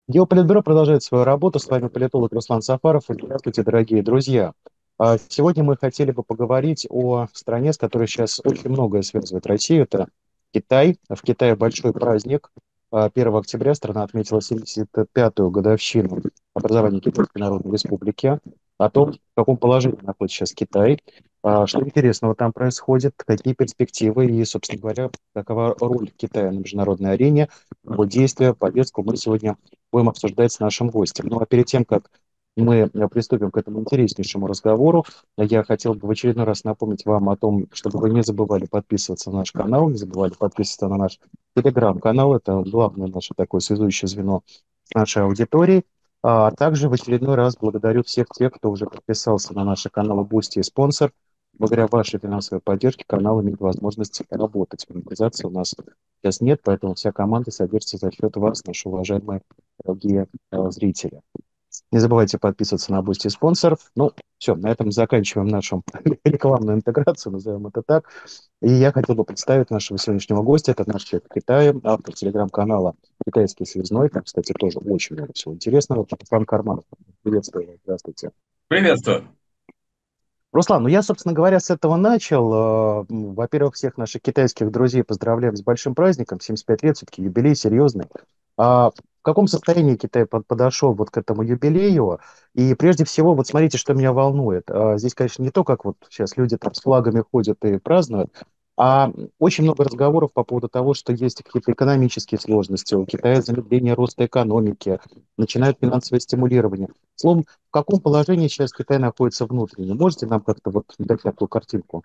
Геополитбюро продолжает свою работу. С вами политолог Руслан Сафаров. Здравствуйте, дорогие друзья. Сегодня мы хотели бы поговорить о стране, с которой сейчас очень многое связывает Россию. Это Китай. В Китае большой праздник. 1 октября страна отметила 75-ю годовщину образования Китайской Народной Республики. О том, в каком положении находится сейчас Китай, что интересного там происходит, какие перспективы и, собственно говоря, какова роль Китая на международной арене, его действия, повестку мы сегодня будем обсуждать с нашим гостем. Ну а перед тем, как мы приступим к этому интереснейшему разговору, я хотел бы в очередной раз напомнить вам о том, чтобы вы не забывали подписываться на наш канал, не забывали подписываться на наш телеграм-канал. Это главное наше такое связующее звено с нашей аудиторией. А также в очередной раз благодарю всех тех, кто уже подписался на наши каналы Бусти и спонсор. Благодаря вашей финансовой поддержке канал имеет возможность работать. Монетизации у нас сейчас нет, поэтому вся команда содержится за счет вас, наши уважаемые дорогие зрители. Не забывайте подписываться на Бусти спонсоров. Ну, все, на этом заканчиваем нашу рекламную интеграцию, назовем это так. И я хотел бы представить нашего сегодняшнего гостя. Это наш человек в Китае, автор телеграм-канала «Китайский связной». Там, кстати, тоже очень много всего интересного. Руслан Карманов. Приветствую вас. Здравствуйте. Приветствую. Руслан, ну я, собственно говоря, с этого начал. Во-первых, всех наших китайских друзей поздравляем с большим праздником. 75 лет, все-таки юбилей серьезный. В каком состоянии Китай подошел вот к этому юбилею? И прежде всего, вот смотрите, что меня волнует. Здесь, конечно, не то, как вот сейчас люди там с флагами ходят и празднуют, а очень много разговоров по поводу того, что есть какие-то экономические сложности. У Китая замедление роста экономики, начинают финансовое стимулирование. Словом, в каком положении сейчас Китай находится внутренне? Можете нам как-то вот дать такую картинку?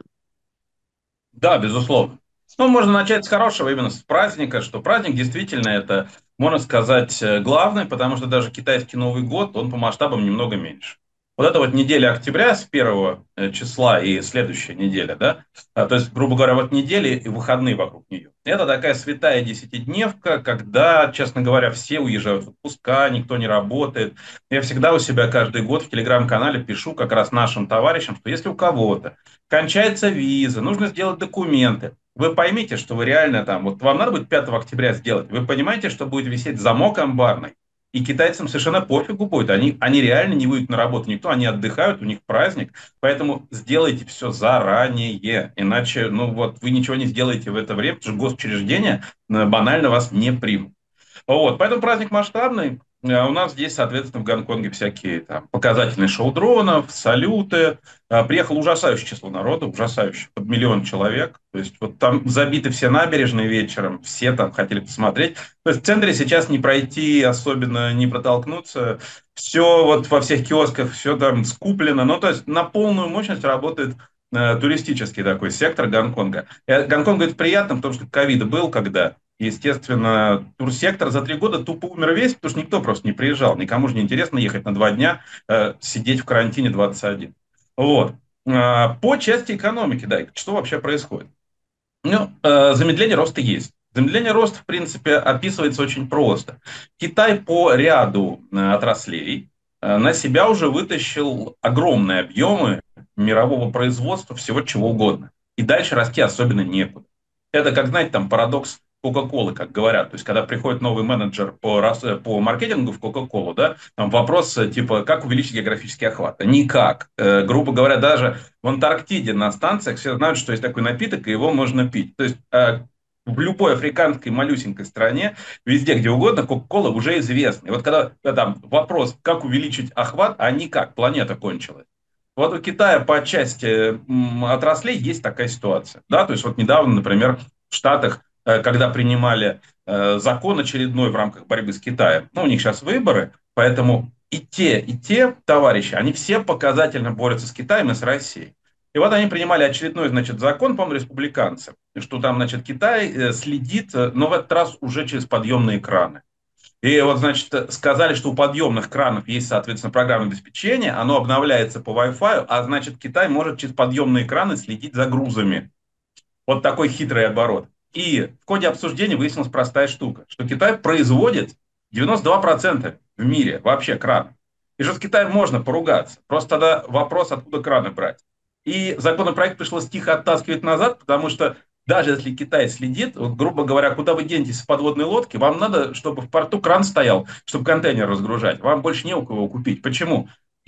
Да, безусловно. Ну, можно начать с хорошего, именно с праздника, что праздник действительно это, можно сказать, главный, потому что даже китайский Новый год, он по масштабам немного меньше. Вот эта вот неделя октября с 1 числа и следующая неделя, да, то есть, грубо говоря, вот недели и выходные вокруг нее. Это такая святая десятидневка, когда, честно говоря, все уезжают в отпуска, никто не работает. Я всегда у себя каждый год в телеграм-канале пишу как раз нашим товарищам, что если у кого-то кончается виза, нужно сделать документы. Вы поймите, что вы реально там, вот вам надо будет 5 октября сделать, вы понимаете, что будет висеть замок амбарный, и китайцам совершенно пофигу будет, они реально не выйдут на работу, никто, они отдыхают, у них праздник, поэтому сделайте все заранее, иначе, ну вот, вы ничего не сделаете в это время, потому что госучреждения банально вас не примут. Вот, поэтому праздник масштабный. У нас здесь, соответственно, в Гонконге всякие там показательные шоу дронов, салюты. Приехало ужасающее число народа, ужасающее, под 1 000 000 человек. То есть вот там забиты все набережные вечером, все там хотели посмотреть. То есть в центре сейчас не пройти, особенно не протолкнуться. Все вот во всех киосках, все там скуплено. Ну, то есть на полную мощность работает туристический такой сектор Гонконга. Гонконг говорит приятно, потому что ковид был когда. Естественно, турсектор за 3 года тупо умер весь, потому что никто просто не приезжал. Никому же не интересно ехать на 2 дня, сидеть в карантине 21. Вот. По части экономики, да, что вообще происходит? Ну, замедление роста есть. Замедление роста, в принципе, описывается очень просто. Китай по ряду отраслей на себя уже вытащил огромные объемы мирового производства всего чего угодно. И дальше расти особенно некуда. Это, как, знаете, там парадокс Кока-Колы, как говорят. То есть, когда приходит новый менеджер по маркетингу в Кока-Колу, да, там вопрос типа, как увеличить географический охват? А никак. Грубо говоря, даже в Антарктиде на станциях все знают, что есть такой напиток, и его можно пить. То есть в любой африканской малюсенькой стране, везде, где угодно, Кока-Кола уже известна. И вот когда там вопрос, как увеличить охват, а никак, планета кончилась. Вот у Китая по части отраслей есть такая ситуация. Да? То есть вот недавно, например, в Штатах, когда принимали закон очередной в рамках борьбы с Китаем, ну, у них сейчас выборы, поэтому и те товарищи, они все показательно борются с Китаем и с Россией. И вот они принимали очередной, значит, закон, по-моему, республиканцы, что там, значит, Китай следит, но в этот раз уже через подъемные краны. И вот, значит, сказали, что у подъемных кранов есть, соответственно, программное обеспечение, оно обновляется по Wi-Fi, а значит, Китай может через подъемные краны следить за грузами. Вот такой хитрый оборот. И в ходе обсуждения выяснилась простая штука, что Китай производит 92% в мире вообще кранов. И что с Китаем можно поругаться. Просто тогда вопрос, откуда краны брать. И законопроект пришлось тихо оттаскивать назад, потому что даже если Китай следит, вот, грубо говоря, куда вы денетесь с подводной лодки, вам надо, чтобы в порту кран стоял, чтобы контейнер разгружать. Вам больше не у кого купить. Почему?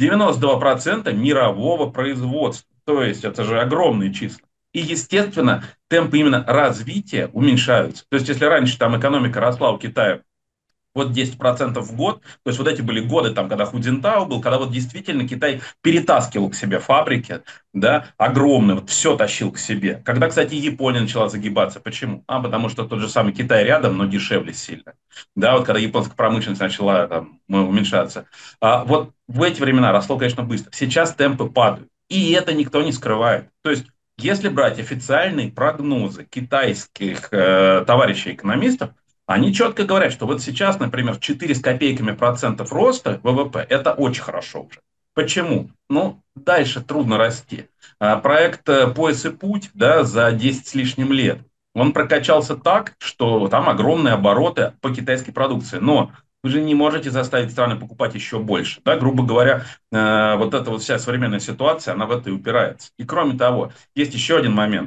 92% мирового производства. То есть это же огромные числа. И, естественно, темпы именно развития уменьшаются. То есть, если раньше там экономика росла у Китая вот 10% в год. То есть вот эти были годы, там, когда Худзинтао был, когда вот действительно Китай перетаскивал к себе фабрики, да, огромные, вот все тащил к себе. Когда, кстати, Япония начала загибаться. Почему? Потому что тот же самый Китай рядом, но дешевле сильно. Да, вот когда японская промышленность начала там, уменьшаться. Вот в эти времена росло, конечно, быстро. Сейчас темпы падают. И это никто не скрывает. То есть если брать официальные прогнозы китайских товарищей экономистов, они четко говорят, что вот сейчас, например, 4 с копейками процентов роста ВВП – это очень хорошо уже. Почему? Ну, дальше трудно расти. Проект «Пояс и путь», да, за 10 с лишним лет, он прокачался так, что там огромные обороты по китайской продукции. Но вы же не можете заставить страны покупать еще больше. Да? Грубо говоря, вот эта вот вся современная ситуация, она в это и упирается. И кроме того, есть еще один момент.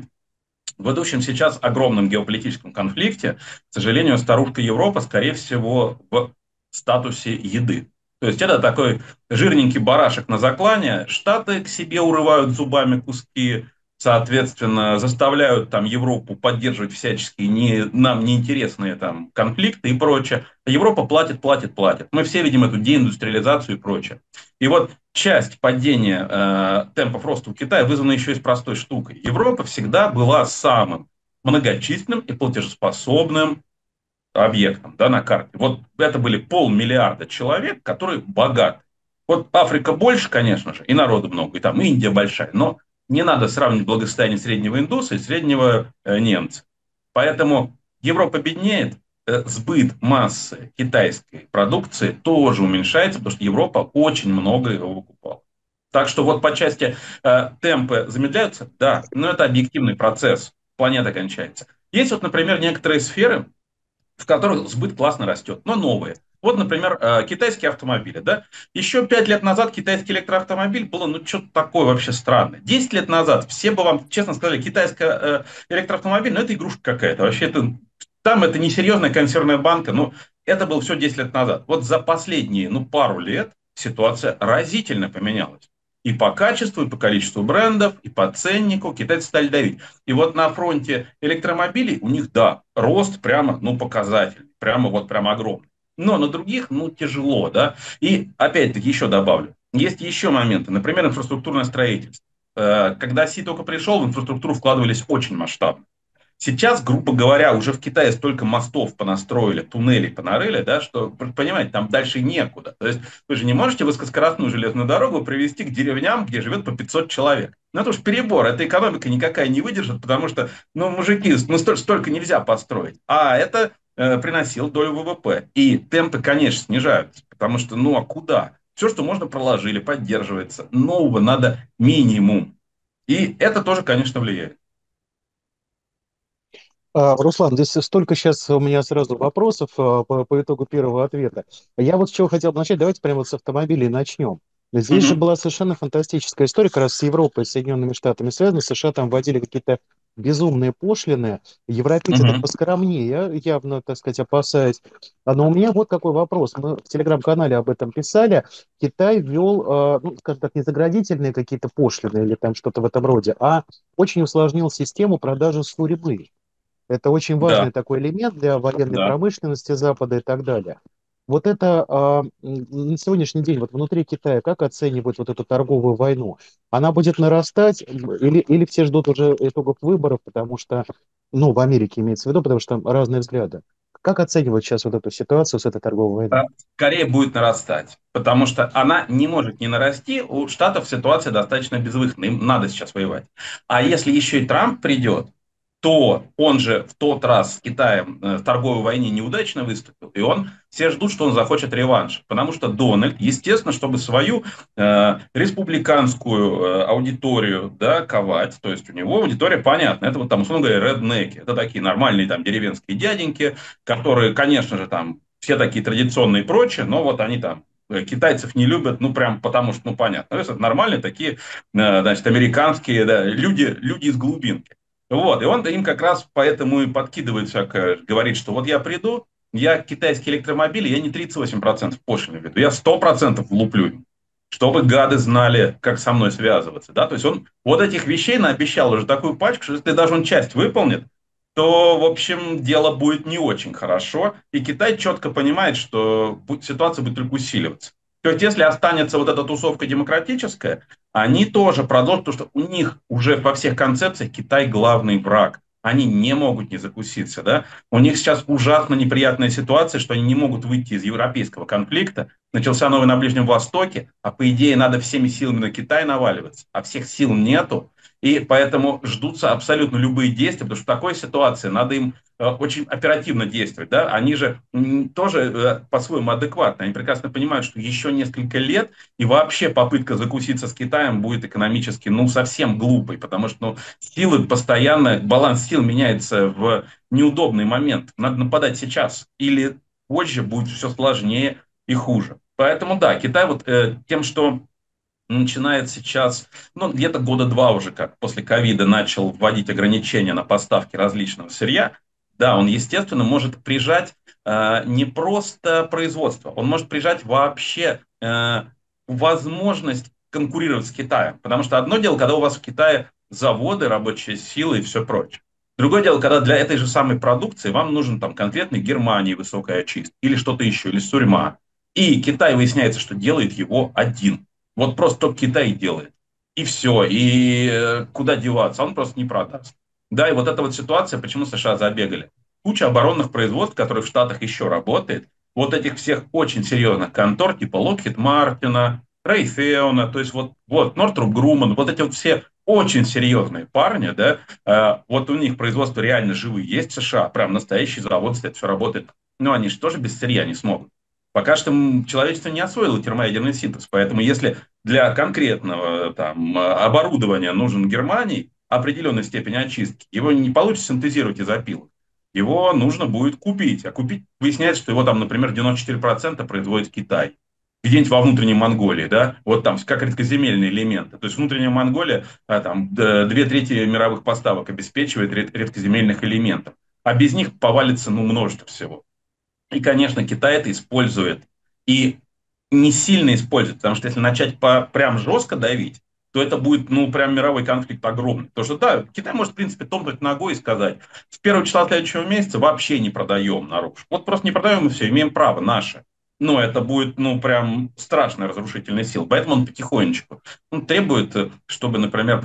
В идущем сейчас огромном геополитическом конфликте, к сожалению, старушка Европа, скорее всего, в статусе еды. То есть это такой жирненький барашек на заклане. Штаты к себе урывают зубами куски, соответственно, заставляют там Европу поддерживать всяческие нам неинтересные там конфликты и прочее. А Европа платит, платит, платит. Мы все видим эту деиндустриализацию и прочее. И вот часть падения темпов роста у Китая вызвана еще и с простой штукой. Европа всегда была самым многочисленным и платежеспособным объектом, да, на карте. Вот это были 500 000 человек, которые богаты. Вот Африка больше, конечно же, и народу много, и там и Индия большая, но не надо сравнивать благосостояние среднего индуса и среднего немца. Поэтому Европа беднеет, сбыт массы китайской продукции тоже уменьшается, потому что Европа очень много его выкупала. Так что вот по части темпы замедляются, да, но это объективный процесс, планета кончается. Есть вот, например, некоторые сферы, в которых сбыт классно растет, но новые. Вот, например, китайские автомобили. Да? Еще 5 лет назад китайский электроавтомобиль было, ну, что-то такое вообще странное. 10 лет назад все бы вам честно сказали, китайский электроавтомобиль, ну, это игрушка какая-то. Вообще, там это несерьезная консервная банка, ну, это было все 10 лет назад. Вот за последние, ну, пару лет ситуация разительно поменялась. И по качеству, и по количеству брендов, и по ценнику китайцы стали давить. И вот на фронте электромобилей у них, да, рост прямо, ну, показательный, прямо вот прямо огромный. Но на других, ну, тяжело, да. И опять-таки еще добавлю, есть еще моменты, например, инфраструктурное строительство. Когда Си только пришел, в инфраструктуру вкладывались очень масштабно. Сейчас, грубо говоря, уже в Китае столько мостов понастроили, туннелей понарыли, да, что, понимаете, там дальше некуда. То есть вы же не можете высокоскоростную железную дорогу привести к деревням, где живет по 500 человек. Ну, это уж перебор, эта экономика никакая не выдержит, потому что, ну, мужики, ну, столько нельзя построить. А это приносило долю ВВП. И темпы, конечно, снижаются, потому что, ну, а куда? Все, что можно, проложили, поддерживается. Нового надо минимум. И это тоже, конечно, влияет. Руслан, здесь столько сейчас у меня сразу вопросов по итогу первого ответа. Я вот с чего хотел бы начать. Давайте прямо вот с автомобилей начнем. Здесь же Мгм. была совершенно фантастическая история, как раз с Европой, с Соединенными Штатами связана. США там вводили какие-то безумные пошлины. Европейцы так Мгм. поскромнее, явно, так сказать, опасаясь. Но у меня вот какой вопрос. Мы в телеграм-канале об этом писали. Китай ввел, ну, скажем так, не заградительные какие-то пошлины или там что-то в этом роде, а очень усложнил систему продажи сурьмы. Это очень Да, важный такой элемент для военной да. промышленности Запада и так далее. Вот это на сегодняшний день вот внутри Китая как оценивают вот эту торговую войну? Она будет нарастать или все ждут уже итогов выборов, потому что, ну, в Америке имеется в виду, потому что там разные взгляды. Как оценивают сейчас вот эту ситуацию с этой торговой войной? Скорее будет нарастать, потому что она не может не нарасти. У Штатов ситуация достаточно безвыходная, им надо сейчас воевать. А если еще и Трамп придет, то он же в тот раз с Китаем в торговой войне неудачно выступил, и все ждут, что он захочет реванш, потому что Дональд, естественно, чтобы свою республиканскую аудиторию, да, ковать, то есть у него аудитория понятна, это вот там, условно говоря, реднеки, это такие нормальные там деревенские дяденьки, которые, конечно же, там все такие традиционные и прочее, но вот они там китайцев не любят, ну, прям потому что, ну, понятно. То есть это нормальные такие, значит, американские, да, люди из глубинки. Вот, и он им как раз поэтому и подкидывает всякое, говорит, что вот я приду, я китайские электромобили, я не 38% пошлины веду, я 100% влуплю им, чтобы гады знали, как со мной связываться, да, то есть он вот этих вещей наобещал уже такую пачку, что если даже он часть выполнит, то, в общем, дело будет не очень хорошо, и Китай четко понимает, что ситуация будет только усиливаться. То есть, если останется вот эта тусовка демократическая, они тоже продолжат, потому что у них уже во всех концепциях Китай главный враг. Они не могут не закуситься, да. У них сейчас ужасно неприятная ситуация, что они не могут выйти из европейского конфликта. Начался новый на Ближнем Востоке, а по идее надо всеми силами на Китай наваливаться, а всех сил нету. И поэтому ждутся абсолютно любые действия, потому что в такой ситуации надо им очень оперативно действовать. Да? Они же тоже по-своему адекватны. Они прекрасно понимают, что еще несколько лет и вообще попытка закуситься с Китаем будет экономически, ну, совсем глупой, потому что, ну, силы постоянно, баланс сил меняется в неудобный момент. Надо нападать сейчас или позже будет все сложнее и хуже. Поэтому, да, Китай вот тем, что начинает сейчас, ну, где-то года два уже, как после ковида начал вводить ограничения на поставки различного сырья, да, он, естественно, может прижать не просто производство, он может прижать вообще возможность конкурировать с Китаем. Потому что одно дело, когда у вас в Китае заводы, рабочая сила и все прочее. Другое дело, когда для этой же самой продукции вам нужен там конкретный Германии высокая очистка или что-то еще, или сурьма. И Китай выясняется, что делает его один. Вот просто только Китай делает. И все. И куда деваться? Он просто не продаст. Да, и вот эта вот ситуация, почему США забегали. Куча оборонных производств, которые в Штатах еще работает, вот этих всех очень серьезных контор, типа Lockheed Martin, Raytheon, то есть вот Northrop Grumman, вот эти вот все очень серьезные парни, да, вот у них производство реально живые есть в США, прям настоящий завод, это все работает. Но они же тоже без сырья не смогут. Пока что человечество не освоило термоядерный синтез, поэтому если для конкретного там, оборудования нужен Германии определенной степени очистки, его не получится синтезировать из опилок. Его нужно будет купить. А купить выясняется, что его там, например, 94% производит Китай. Где-нибудь во внутренней Монголии, да, вот там как редкоземельные элементы. То есть внутренняя Монголия, там, две трети мировых поставок обеспечивает редкоземельных элементов. А без них повалится, ну, множество всего. И, конечно, Китай это использует. И не сильно использует, потому что если начать прям жестко давить, то это будет, ну, прям мировой конфликт огромный. Потому что, да, Китай может, в принципе, топнуть ногой и сказать, с первого числа следующего месяца вообще не продаем наружу. Вот просто не продаем и все, имеем право наше. Но это будет, ну, прям страшная разрушительная сила. Поэтому он потихонечку. Он требует, чтобы, например,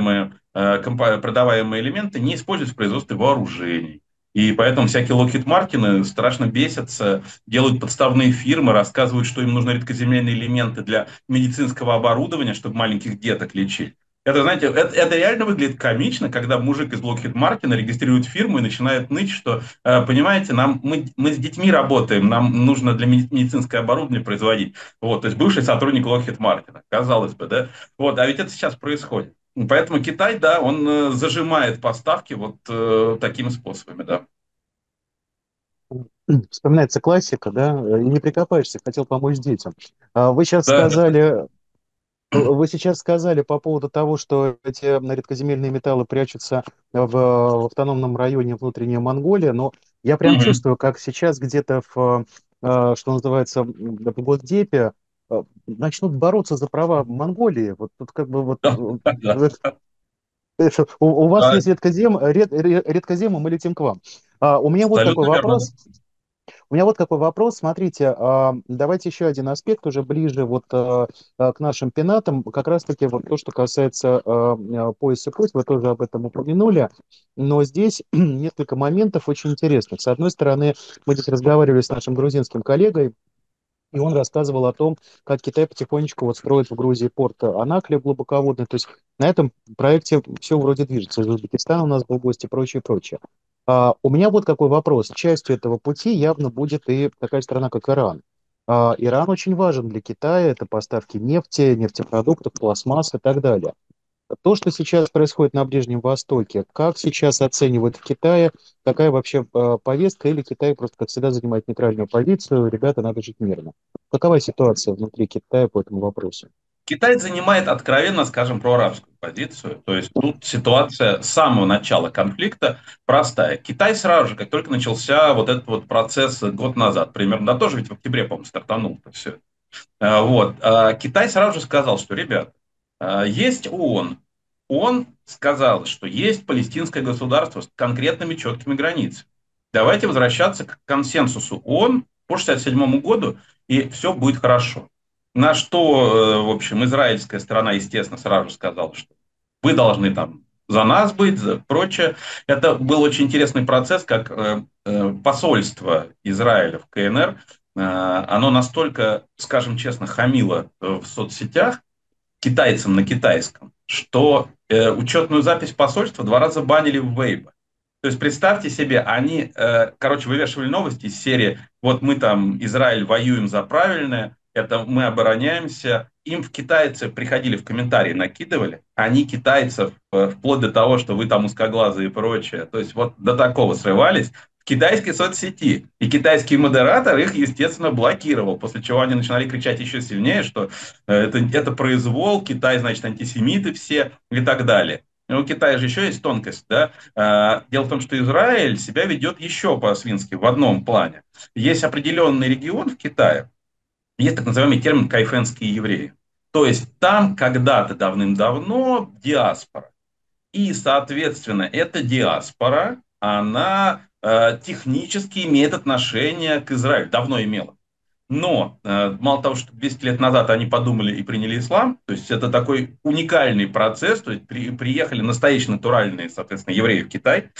продаваемые элементы не использовать в производстве вооружений. И поэтому всякие Lockheed Martin страшно бесятся, делают подставные фирмы, рассказывают, что им нужны редкоземельные элементы для медицинского оборудования, чтобы маленьких деток лечить. Это, знаете, это реально выглядит комично, когда мужик из Lockheed Martin регистрирует фирму и начинает ныть, что, понимаете, мы с детьми работаем, нам нужно для медицинское оборудование производить. Вот, то есть бывший сотрудник Lockheed Martin, казалось бы, да. Вот, а ведь это сейчас происходит. Поэтому Китай, да, он зажимает поставки вот такими способами, да. Вспоминается классика, да, и не прикопаешься, хотел помочь детям. Вы сейчас Да, сказали, вы сейчас сказали по поводу того, что эти редкоземельные металлы прячутся в автономном районе внутренней Монголии, но я прям мгм. чувствую, как сейчас где-то что называется, в Госдепе начнут бороться за права Монголии. Вот тут как бы вот Да, да, у вас да, есть редкоземы, мы летим к вам. У меня вот какой абсолютно верно, да. вопрос. У меня вот какой вопрос. Смотрите, давайте еще один аспект, уже ближе вот к нашим пенатам. Как раз-таки вот то, что касается пояса путь, вы тоже об этом упомянули. Но здесь несколько моментов очень интересных. С одной стороны, мы здесь разговаривали с нашим грузинским коллегой, и он рассказывал о том, как Китай потихонечку вот строит в Грузии порт Анаклия глубоководный. То есть на этом проекте все вроде движется. Из Узбекистана у нас был гость и прочее, прочее. У меня вот какой вопрос. Частью этого пути явно будет и такая страна, как Иран. Иран очень важен для Китая. Это поставки нефти, нефтепродуктов, пластмасс и так далее. То, что сейчас происходит на Ближнем Востоке, как сейчас оценивают в Китае, какая вообще повестка, или Китай просто, как всегда, занимает нейтральную позицию, ребята, надо жить мирно. Какова ситуация внутри Китая по этому вопросу? Китай занимает откровенно, скажем, проарабскую позицию. То есть тут ситуация с самого начала конфликта простая. Китай сразу же, как только начался вот этот вот процесс год назад, примерно, да тоже ведь в октябре, по-моему, стартанул это все. Китай сразу же сказал, что, ребят, есть ООН. ООН сказал, что есть палестинское государство с конкретными четкими границами. Давайте возвращаться к консенсусу ООН по 1967 году, и все будет хорошо. На что, в общем, израильская сторона, естественно, сразу же сказала, что вы должны там за нас быть, за прочее. Это был очень интересный процесс, как посольство Израиля в КНР оно настолько, скажем честно, хамило в соцсетях китайцам на китайском, что учетную запись посольства 2 раза банили в Weibo. То есть представьте себе, они, короче, вывешивали новости из серии «Вот мы там, Израиль, воюем за правильное, это мы обороняемся». Им в китайцы приходили в комментарии, накидывали, они китайцев, вплоть до того, что вы там узкоглазые и прочее, то есть вот до такого срывались, в китайской соцсети. И китайский модератор их, естественно, блокировал, после чего они начинали кричать еще сильнее, что это произвол, Китай, значит, антисемиты все и так далее. И у Китая же еще есть тонкость, да. Дело в том, что Израиль себя ведет еще по-свински в одном плане. Есть определенный регион в Китае, есть так называемый термин «кайфенские евреи». То есть там когда-то давным-давно диаспора. И, соответственно, эта диаспора, она технически имеет отношение к Израилю, давно имела. Но мало того, что 200 лет назад они подумали и приняли ислам, то есть это такой уникальный процесс, то есть приехали настоящие натуральные, соответственно, евреи в Китай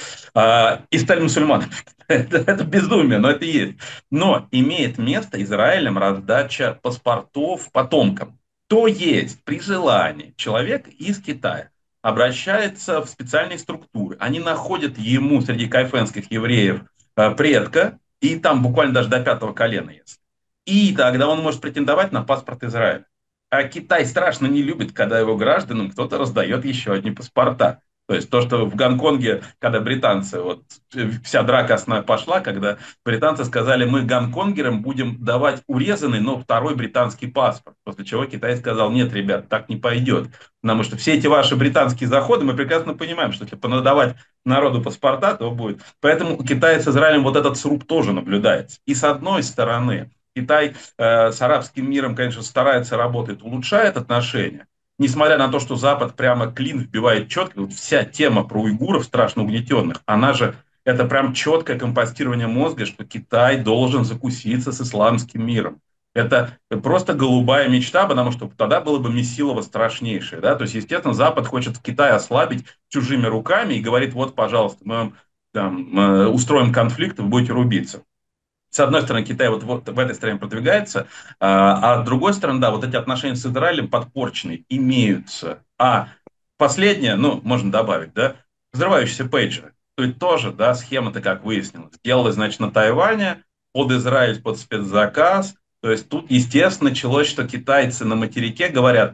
и стали мусульманами. Это безумие, но это есть. Но имеет место Израилем раздача паспортов потомкам. То есть при желании человек из Китая обращается в специальные структуры. Они находят ему среди кайфенских евреев предка, и там буквально даже до 5 колена есть. И тогда он может претендовать на паспорт Израиля. А Китай страшно не любит, когда его гражданам кто-то раздает еще одни паспорта. То есть то, что в Гонконге, когда британцы, вот вся драка основная пошла, когда британцы сказали, мы гонконгерам будем давать урезанный, но второй британский паспорт. После чего Китай сказал, нет, ребят, так не пойдет. Потому что все эти ваши британские заходы, мы прекрасно понимаем, что если понадавать народу паспорта, то будет. Поэтому Китай с Израилем вот этот сруб тоже наблюдается. И с одной стороны, Китай с арабским миром, конечно, старается, работает, улучшает отношения. Несмотря на то, что Запад прямо клин вбивает четко, вот вся тема про уйгуров страшно угнетенных, она же, это прям четкое компостирование мозга, что Китай должен закуситься с исламским миром. Это просто голубая мечта, потому что тогда было бы месилово страшнейшее. Да? То есть, естественно, Запад хочет Китай ослабить чужими руками и говорит, вот, пожалуйста, мы вам там, устроим конфликт, вы будете рубиться. С одной стороны, Китай вот в этой стороне продвигается, а с другой стороны, да, вот эти отношения с Израилем подпорченные имеются. А последнее, ну, можно добавить, да, взрывающиеся пейджеры. То есть тоже, да, схема-то, как выяснилось, делалась, значит, на Тайване, под Израиль, под спецзаказ. То есть тут, естественно, началось, что китайцы на материке говорят,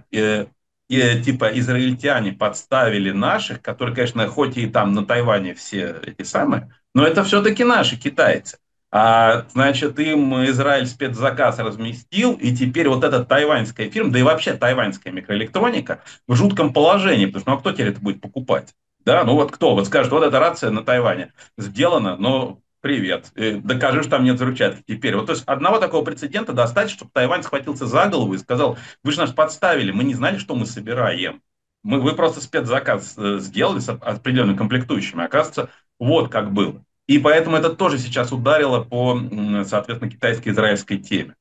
типа, израильтяне подставили наших, которые, конечно, хоть и там на Тайване все эти самые, но это все-таки наши китайцы. Значит, им Израиль спецзаказ разместил, и теперь вот эта тайваньская фирма, да и вообще тайваньская микроэлектроника в жутком положении, потому что ну а кто теперь это будет покупать? Да, ну вот кто? Вот скажет, вот эта рация на Тайване сделана, но привет, докажи, что там нет взрывчатки теперь. Вот то есть одного такого прецедента достаточно, чтобы Тайвань схватился за голову и сказал, вы же нас подставили, мы не знали, что мы собираем. Вы просто спецзаказ сделали с определенными комплектующими. Оказывается, вот как было. И поэтому это тоже сейчас ударило по, соответственно, китайско-израильской теме.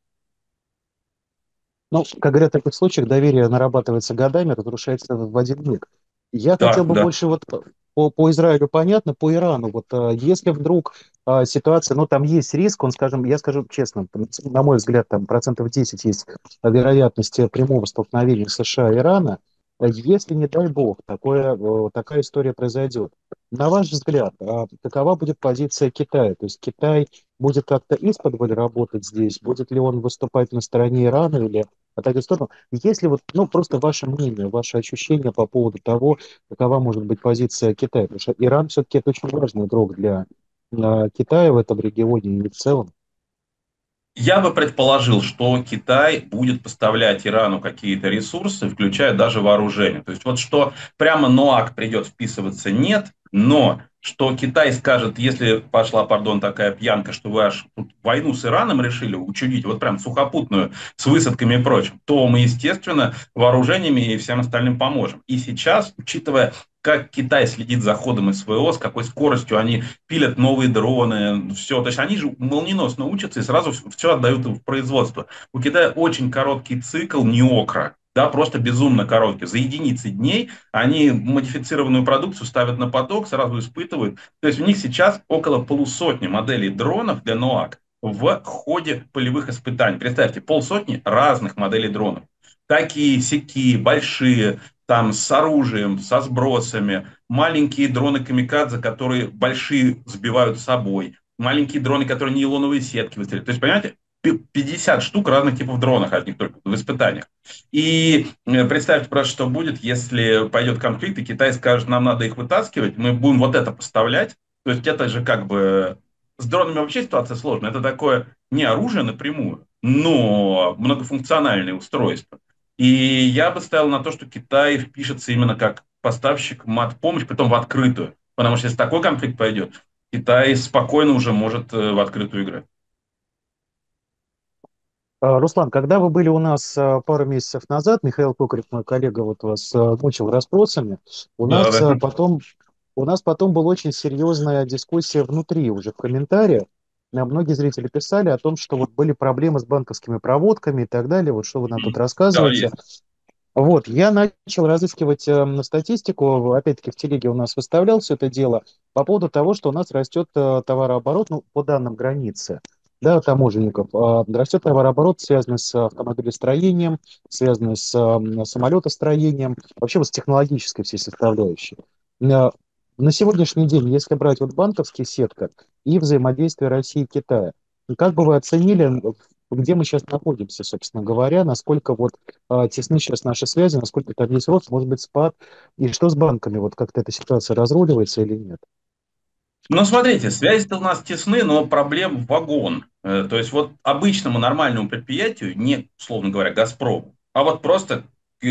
Ну, как говорят в таких случаях, доверие нарабатывается годами, разрушается в один миг. Я хотел Да, бы да. больше вот по Израилю понятно, по Ирану. Вот если вдруг ситуация, ну там есть риск, он, скажем, я скажу честно, на мой взгляд, там процентов 10 есть вероятность прямого столкновения США и Ирана. Если, не дай бог, такая история произойдет, на ваш взгляд, какова будет позиция Китая? То есть Китай будет как-то исподволь работать здесь? Будет ли он выступать на стороне Ирана или отойдет в сторону? Если вот, ну, просто ваше мнение, ваше ощущение по поводу того, какова может быть позиция Китая, потому что Иран все-таки это очень важный игрок для Китая в этом регионе и в целом. Я бы предположил, что Китай будет поставлять Ирану какие-то ресурсы, включая даже вооружение. То есть вот что прямо НОАК придет вписываться, нет, но что Китай скажет, если пошла, пардон, такая пьянка, что вы аж тут войну с Ираном решили учудить, вот прям сухопутную, с высадками и прочим, то мы, естественно, вооружениями и всем остальным поможем. И сейчас, учитывая, как Китай следит за ходом СВО, с какой скоростью они пилят новые дроны, все. То есть они же молниеносно учатся и сразу все отдают в производство. У Китая очень короткий цикл неокра, да, просто безумно короткий. За единицы дней они модифицированную продукцию ставят на поток, сразу испытывают. То есть у них сейчас около полусотни моделей дронов для НОАК в ходе полевых испытаний. Представьте, полсотни разных моделей дронов. Такие, сякие, большие, там с оружием, со сбросами, маленькие дроны камикадзе, которые большие сбивают с собой, маленькие дроны, которые нейлоновые сетки выстреливают. То есть, понимаете, 50 штук разных типов дронов одних только в испытаниях. И представьте просто, что будет, если пойдет конфликт, и Китай скажет, нам надо их вытаскивать, мы будем вот это поставлять. То есть это же как бы с дронами вообще ситуация сложная. Это такое не оружие напрямую, но многофункциональное устройство. И я бы ставил на то, что Китай впишется именно как поставщик мат-помощи, притом в открытую. Потому что если такой конфликт пойдет, Китай спокойно уже может в открытую играть. Руслан, когда вы были у нас пару месяцев назад, Михаил Кокарев, мой коллега, вот вас мучил расспросами, у Да, нас да. э, потом, у нас потом была очень серьезная дискуссия внутри, уже в комментариях. Многие зрители писали о том, что вот были проблемы с банковскими проводками и так далее, вот что вы нам тут Да, рассказываете. есть. Вот, я начал разыскивать статистику, опять-таки в телеге у нас выставлял все это дело, по поводу того, что у нас растет товарооборот, ну, по данным границы, да, таможенников, растет товарооборот, связанный с автомобилестроением, связанный с самолетостроением, вообще вот с технологической всей составляющей. Э, На сегодняшний день, если брать вот банковский сектор и взаимодействие России и Китая, как бы вы оценили, где мы сейчас находимся, собственно говоря, насколько вот тесны сейчас наши связи, насколько там есть рост, может быть, спад, и что с банками, вот как-то эта ситуация разруливается или нет? Ну, смотрите, связи-то у нас тесны, но проблем вагон. То есть вот обычному нормальному предприятию, не, условно говоря, Газпрому, а вот просто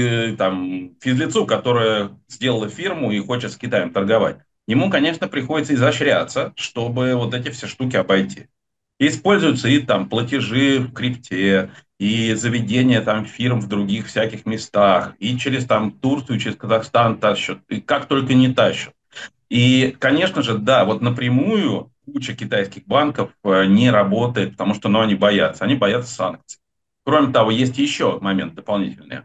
там физлицу, которое сделало фирму и хочет с Китаем торговать, ему, конечно, приходится изощряться, чтобы вот эти все штуки обойти. И используются и там платежи в крипте, и заведения там фирм в других всяких местах, и через там Турцию, через Казахстан тащат, и как только не тащат. И, конечно же, да, вот напрямую куча китайских банков не работает, потому что, ну, они боятся санкций. Кроме того, есть еще момент дополнительный.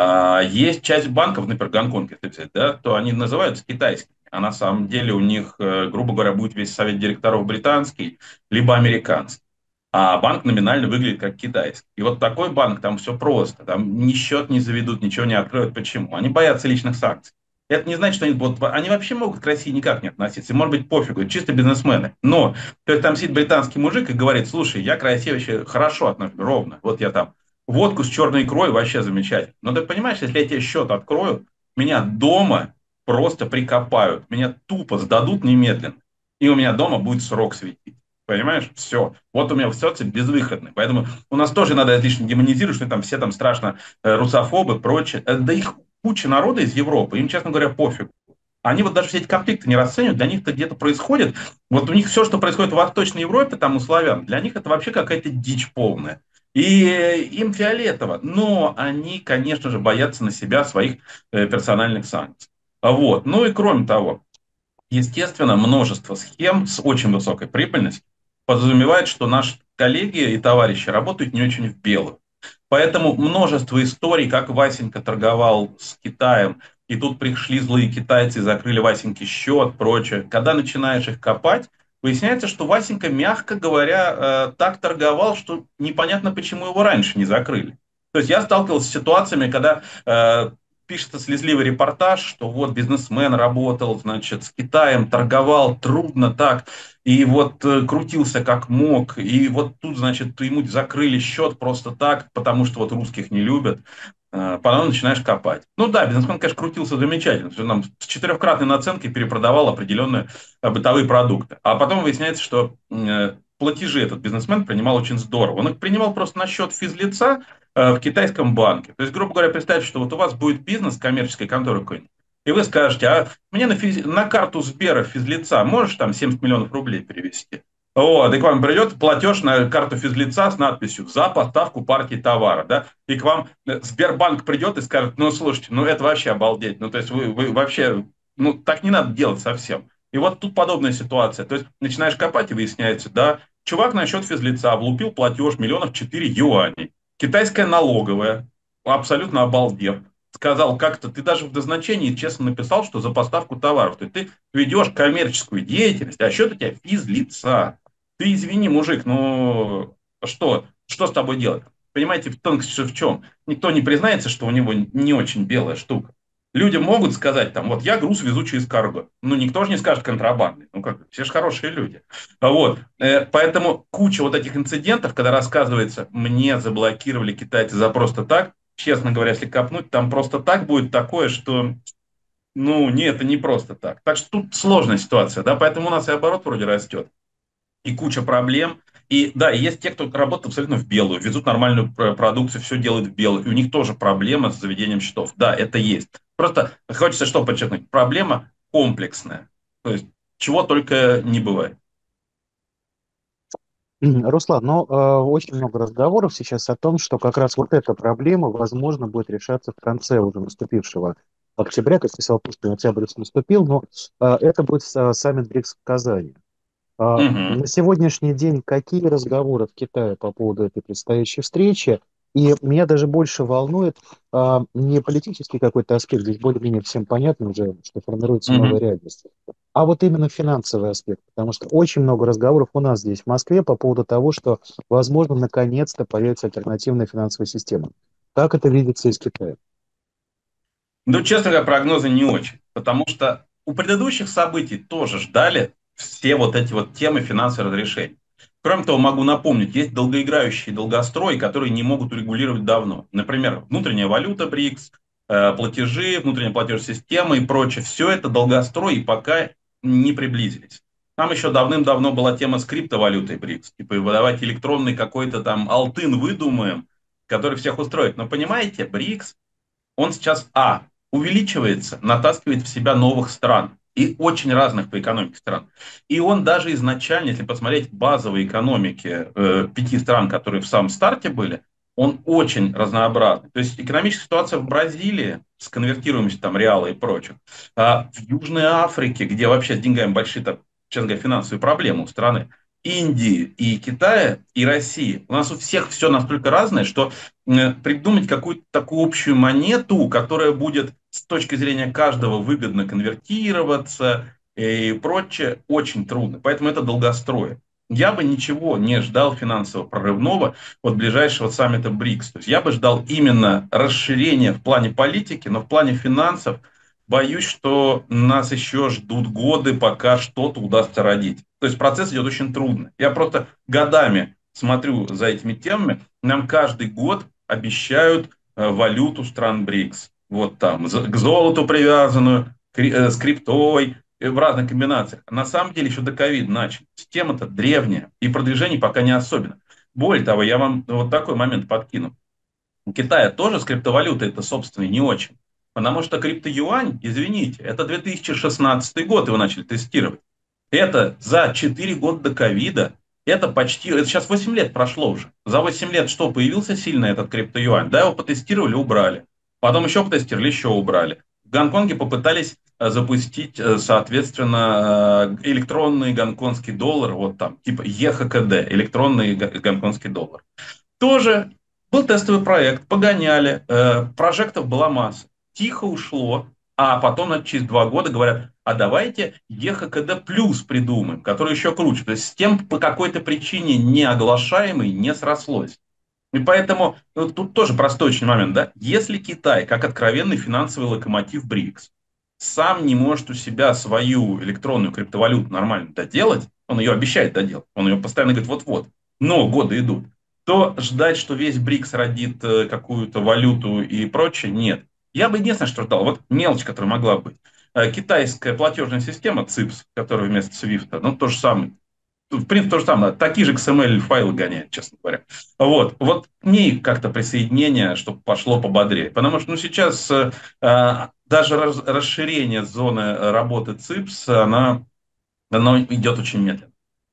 Есть часть банков, например, Гонконг, если взять, да, то они называются китайскими, а на самом деле у них, грубо говоря, будет весь совет директоров британский, либо американский. А банк номинально выглядит как китайский. И вот такой банк, там все просто. Там ни счет не заведут, ничего не откроют. Почему? Они боятся личных санкций. Это не значит, что они, вот, они вообще могут к России никак не относиться. Может быть, пофигу, чисто бизнесмены. Но то есть там сидит британский мужик и говорит, слушай, я к России вообще хорошо отношусь, ровно. Вот я там водку с черной икрой вообще замечательно. Но ты понимаешь, если я тебе счет открою, меня дома просто прикопают. Меня тупо сдадут немедленно. И у меня дома будет срок светить. Понимаешь? Все. Вот у меня ситуация безвыходная. Поэтому у нас тоже надо излишне демонизировать, что там все там страшно русофобы, прочее. Да их куча народа из Европы, им, честно говоря, пофиг. Они вот даже все эти конфликты не расценивают, для них-то где-то происходит. Вот у них все, что происходит в Восточной Европе, там у славян, для них это вообще какая-то дичь полная. И им фиолетово. Но они, конечно же, боятся на себя своих персональных санкций. Вот. Ну и кроме того, естественно, множество схем с очень высокой прибыльностью подразумевает, что наши коллеги и товарищи работают не очень в белую. Поэтому множество историй, как Васенька торговал с Китаем, и тут пришли злые китайцы и закрыли Васеньке счет, прочее. Когда начинаешь их копать, выясняется, что Васенька, мягко говоря, так торговал, что непонятно, почему его раньше не закрыли. То есть я сталкивался с ситуациями, когда пишется слезливый репортаж, что вот бизнесмен работал, значит, с Китаем, торговал трудно так, и вот крутился как мог, и вот тут, значит, ему закрыли счет просто так, потому что вот русских не любят. Потом начинаешь копать. Ну да, бизнесмен, конечно, крутился замечательно. Он нам с четырехкратной наценкой перепродавал определенные бытовые продукты. А потом выясняется, что платежи этот бизнесмен принимал очень здорово. Он их принимал просто на счет физлица в китайском банке. То есть, грубо говоря, представьте, что вот у вас будет бизнес коммерческой конторы какой-нибудь, и вы скажете, а мне на карту Сбера физлица можешь там 70 миллионов рублей перевести? Вот, и к вам придет платеж на карту физлица с надписью «За поставку партии товара», да, и к вам Сбербанк придет и скажет, ну, слушайте, ну, это вообще обалдеть, ну, то есть вы вообще, ну, так не надо делать совсем. И вот тут подобная ситуация, то есть начинаешь копать и выясняется, да, чувак на счет физлица влупил платеж миллионов 4 юаней, китайская налоговая, абсолютно обалдев, сказал как-то, ты даже в назначении честно написал, что за поставку товаров, то есть ты ведешь коммерческую деятельность, а счет у тебя физлица. Ты извини, мужик, ну что с тобой делать? Понимаете, тонкость в чем? Никто не признается, что у него не очень белая штука. Люди могут сказать, там, вот я груз везу через карго. Ну, никто же не скажет контрабандный. Ну, как, все же хорошие люди. Вот. Поэтому куча вот этих инцидентов, когда рассказывается, мне заблокировали китайцы за просто так, честно говоря, если копнуть, там просто так будет такое, что ну, нет, это не просто так. Так что тут сложная ситуация, да, поэтому у нас и оборот вроде растет, и куча проблем. И да, есть те, кто работает абсолютно в белую, везут нормальную продукцию, все делают в белую, и у них тоже проблема с заведением счетов. Да, это есть. Просто хочется что подчеркнуть, проблема комплексная, то есть чего только не бывает. Руслан, но очень много разговоров сейчас о том, что как раз вот эта проблема, возможно, будет решаться в конце уже наступившего октября, как писал Путин, октябрь наступил, но это будет саммит БРИКС в Казани. Мгм. На сегодняшний день какие разговоры в Китае по поводу этой предстоящей встречи? И меня даже больше волнует не политический какой-то аспект, здесь более-менее всем понятно уже, что формируется новая Мгм. реальность, а вот именно финансовый аспект, потому что очень много разговоров у нас здесь, в Москве, по поводу того, что, возможно, наконец-то появится альтернативная финансовая система. Как это видится из Китая? Ну, честно говоря, прогнозы не очень, потому что у предыдущих событий тоже ждали все вот эти вот темы финансовых разрешений. Кроме того, могу напомнить, есть долгоиграющие долгострои, которые не могут урегулировать давно. Например, внутренняя валюта БРИКС, платежи, внутренняя платежная система и прочее. Все это долгострой и пока не приблизились. Там еще давным-давно была тема с криптовалютой БРИКС. Типа выдавать электронный какой-то там алтын выдумаем, который всех устроит. Но понимаете, БРИКС он сейчас, увеличивается, натаскивает в себя новых стран, и очень разных по экономике стран. И он даже изначально, если посмотреть базовые экономики 5 стран, которые в самом старте были, он очень разнообразный. То есть экономическая ситуация в Бразилии с конвертируемостью там реала и прочих, в Южной Африке, где вообще с деньгами большие, так, честно говоря, финансовые проблемы у страны, Индии и Китая и России. У нас у всех все настолько разное, что придумать какую-то такую общую монету, которая будет с точки зрения каждого выгодно конвертироваться и прочее, очень трудно. Поэтому это долгострой. Я бы ничего не ждал финансово прорывного от ближайшего саммита БРИКС. То есть я бы ждал именно расширения в плане политики, но в плане финансов боюсь, что нас еще ждут годы, пока что-то удастся родить. То есть процесс идет очень трудно. Я просто годами смотрю за этими темами. Нам каждый год обещают валюту стран БРИКС. Вот там, к золоту привязанную, с криптой, в разных комбинациях. На самом деле еще до ковида начали. Система-то древняя, и продвижений пока не особенно. Более того, я вам вот такой момент подкину. У Китая тоже с криптовалютой это, собственно, не очень. Потому что криптоюань, извините, это 2016 год его начали тестировать. Это за 4 года до ковида, это почти, это сейчас 8 лет прошло уже. За 8 лет что, появился сильно этот криптоюань? Да, его потестировали, убрали. Потом еще потестировали, еще убрали. В Гонконге попытались запустить, соответственно, электронный гонконгский доллар, вот там, типа ЕХКД, электронный гонконгский доллар. Тоже был тестовый проект, погоняли, прожектов была масса. Тихо ушло, а потом через 2 года говорят, а давайте ЕХКД плюс придумаем, который еще круче. То есть с тем по какой-то причине не оглашаемый не срослось. И поэтому тут тоже простой очень момент. Да? Если Китай, как откровенный финансовый локомотив БРИКС, сам не может у себя свою электронную криптовалюту нормально доделать, он ее обещает доделать, он ее постоянно говорит вот-вот, но годы идут, то ждать, что весь БРИКС родит какую-то валюту и прочее, нет. Я бы единственное, что ждал, вот мелочь, которая могла быть. Китайская платежная система ЦИПС, которая вместо Свифта, ну то же самое. в принципе, то же самое. Такие же XML-файлы гоняют, честно говоря. Вот к ней как-то присоединение, чтобы пошло пободрее. Потому что, ну, сейчас даже расширение зоны работы ЦИПС, оно идет очень медленно.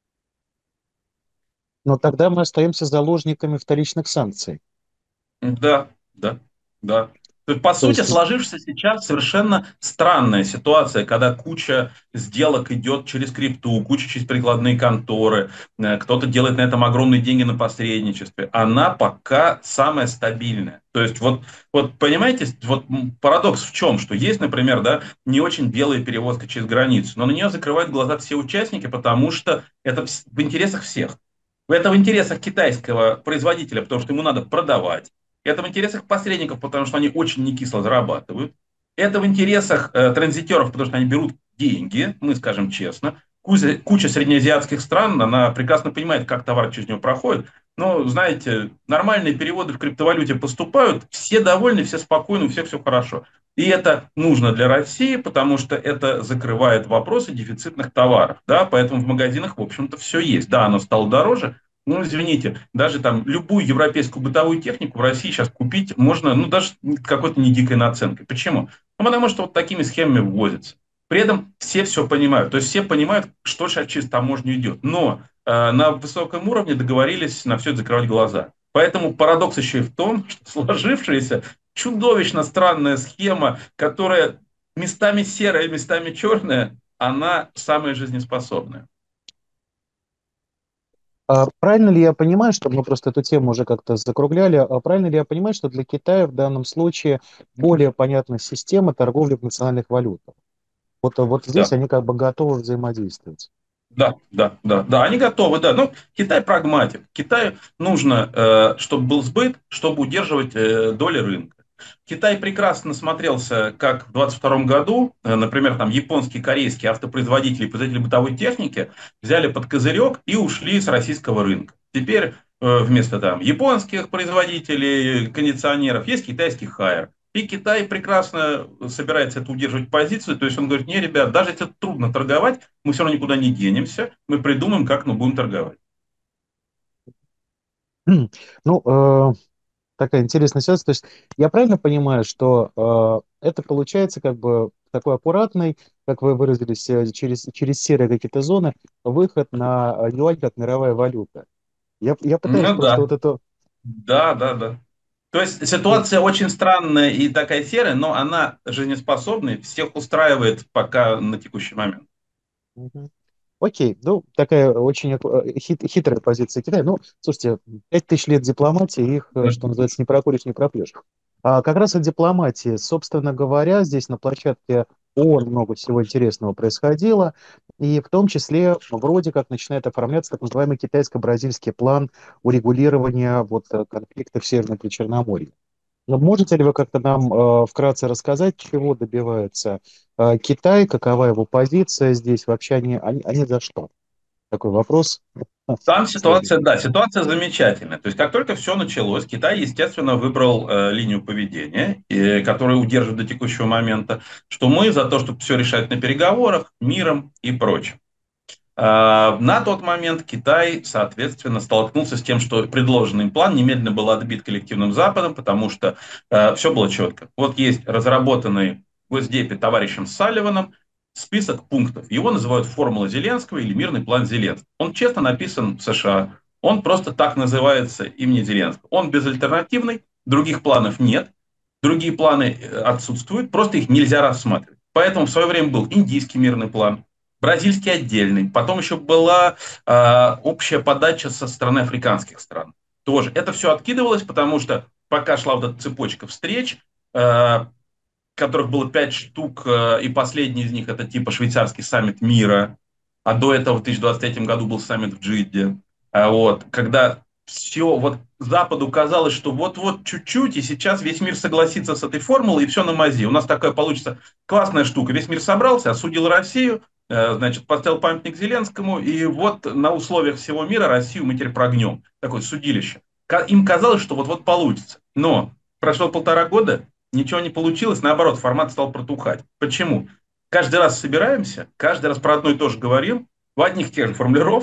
Но тогда мы остаемся заложниками вторичных санкций. Да, да, да. То есть, по То сути, есть, сложившаяся сейчас совершенно странная ситуация, когда куча сделок идет через крипту, куча через прикладные конторы, кто-то делает на этом огромные деньги на посредничестве. Она пока самая стабильная. То есть, вот понимаете, вот парадокс в чем? Что есть, например, да, не очень белая перевозка через границу, но на нее закрывают глаза все участники, потому что это в интересах всех. Это в интересах китайского производителя, потому что ему надо продавать. Это в интересах посредников, потому что они очень некисло зарабатывают. Это в интересах транзитеров, потому что они берут деньги, мы скажем честно. Куча среднеазиатских стран, она прекрасно понимает, как товар через нее проходит. Но, знаете, нормальные переводы в криптовалюте поступают, все довольны, все спокойны, у всех все хорошо. И это нужно для России, потому что это закрывает вопросы дефицитных товаров. Да? Поэтому в магазинах, в общем-то, все есть. Да, оно стало дороже, ну, извините, даже там любую европейскую бытовую технику в России сейчас купить можно, ну, даже какой-то не дикой наценкой. Почему? Ну, потому что вот такими схемами вводятся. При этом все понимают. То есть все понимают, что сейчас через таможню идет. Но на высоком уровне договорились на все это закрывать глаза. Поэтому парадокс еще и в том, что сложившаяся чудовищно странная схема, которая местами серая, местами черная, она самая жизнеспособная. правильно ли я понимаю, что мы просто эту тему уже как-то закругляли, правильно ли я понимаю, что для Китая в данном случае более понятна система торговли в национальных валютах? Вот здесь Да. они как бы готовы взаимодействовать. Да, они готовы, да. Ну, Китай прагматик. Китаю нужно, чтобы был сбыт, чтобы удерживать доли рынка. Китай прекрасно смотрелся, как в 2022 году, например, там японские, корейские автопроизводители и производители бытовой техники взяли под козырек и ушли с российского рынка. Теперь вместо там японских производителей кондиционеров есть китайский хайер. И Китай прекрасно собирается это удерживать позицию. То есть он говорит, не, ребят, даже если трудно торговать, мы все равно никуда не денемся, мы придумаем, как мы будем торговать. Ну, такая интересная ситуация. То есть я правильно понимаю, что это получается как бы такой аккуратный, как вы выразились, через серые какие-то зоны, выход на юань как мировая валюта. Я пытаюсь Ну просто вот да, это... да. То есть ситуация очень странная и такая серая, но она жизнеспособная, всех устраивает пока на текущий момент. Мгм. Окей, ну, такая очень хитрая позиция Китая. Ну, слушайте, 5000 лет дипломатии, их, что называется, не прокуришь, не пропьешь. А как раз о дипломатии, собственно говоря, здесь на площадке ООН много всего интересного происходило, и в том числе вроде как начинает оформляться так называемый китайско-бразильский план урегулирования конфликта в Северном Причерноморье. Но можете ли вы как-то нам вкратце рассказать, чего добивается Китай, какова его позиция здесь, вообще они за что? Такой вопрос Там сложный. ситуация, да, ситуация замечательная. То есть, как только все началось, Китай, естественно, выбрал линию поведения, которая удерживает до текущего момента, что мы за то, чтобы все решать на переговорах, миром и прочее. На тот момент Китай, соответственно, столкнулся с тем, что предложенный им план немедленно был отбит коллективным Западом, потому что все было четко. Вот есть разработанный в Госдепе товарищем Салливаном список пунктов. Его называют формула Зеленского или мирный план Зеленского. Он честно написан в США. Он просто так называется имени Зеленского. Он безальтернативный, других планов нет, другие планы отсутствуют, просто их нельзя рассматривать. Поэтому в свое время был индийский мирный план, бразильский отдельный, потом еще была общая подача со стороны африканских стран. Тоже. Это все откидывалось, потому что пока шла вот эта цепочка встреч, которых было 5 штук, и последний из них это типа швейцарский саммит мира, а до этого в 2023 году был саммит в Джидде. Вот, когда все, вот Западу казалось, что вот-вот чуть-чуть, и сейчас весь мир согласится с этой формулой, и все на мази. У нас такая получится классная штука. Весь мир собрался, осудил Россию, значит, поставил памятник Зеленскому, и вот на условиях всего мира Россию мы теперь прогнем. Такое судилище. Им казалось, что вот-вот получится. Но прошло 1,5 года, ничего не получилось, наоборот, формат стал протухать. Почему? Каждый раз собираемся, каждый раз про одно и то же говорим, в одних и тех же формулировках,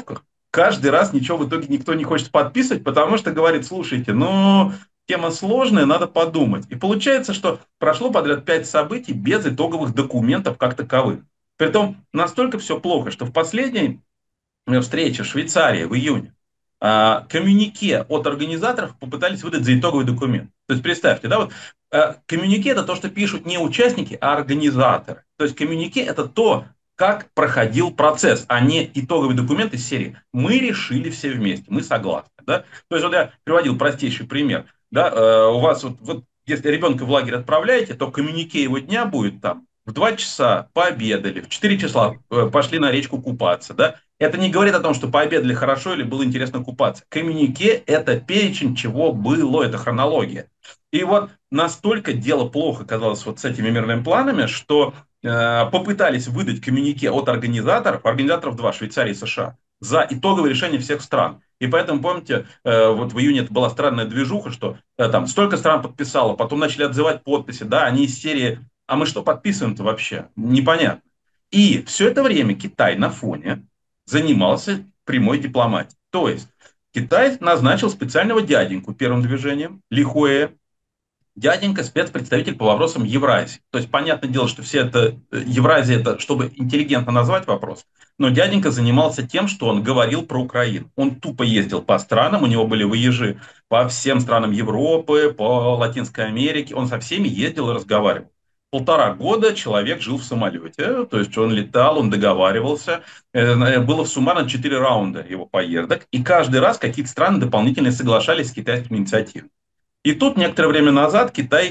каждый раз ничего в итоге никто не хочет подписывать, потому что говорит, слушайте, ну, тема сложная, надо подумать. И получается, что прошло подряд 5 событий без итоговых документов как таковых. Притом настолько все плохо, что в последней встрече в Швейцарии в июне коммюнике от организаторов попытались выдать за итоговый документ. То есть представьте, да, вот коммюнике это то, что пишут не участники, а организаторы. То есть коммюнике это то, как проходил процесс, а не итоговый документ из серии «Мы решили все вместе, мы согласны». Да? То есть вот я приводил простейший пример. Да, у вас вот если ребенка в лагерь отправляете, то коммюнике его дня будет там в 2 часа пообедали, в 4 числа пошли на речку купаться. Да? Это не говорит о том, что пообедали хорошо или было интересно купаться. Коммюнике – это перечень, чего было, это хронология. И вот настолько дело плохо казалось вот с этими мирными планами, что попытались выдать коммюнике от организаторов два, Швейцарии и США, за итоговое решение всех стран. И поэтому, помните, вот в июне это была странная движуха, что там столько стран подписало, потом начали отзывать подписи, да, они из серии «А мы что подписываем-то вообще?» Непонятно. И все это время Китай на фоне занимался прямой дипломатией. То есть Китай назначил специального дяденьку первым движением, Ли Хуэ, дяденька спецпредставитель по вопросам Евразии. То есть, понятное дело, что все это, Евразия, это, чтобы интеллигентно назвать вопрос, но дяденька занимался тем, что он говорил про Украину. Он тупо ездил по странам, у него были выезжи по всем странам Европы, по Латинской Америке, он со всеми ездил и разговаривал. 1,5 года человек жил в самолете, то есть он летал, он договаривался. Было суммарно 4 раунда его поездок, и каждый раз какие-то страны дополнительно соглашались с китайскими инициативами. И тут некоторое время назад Китай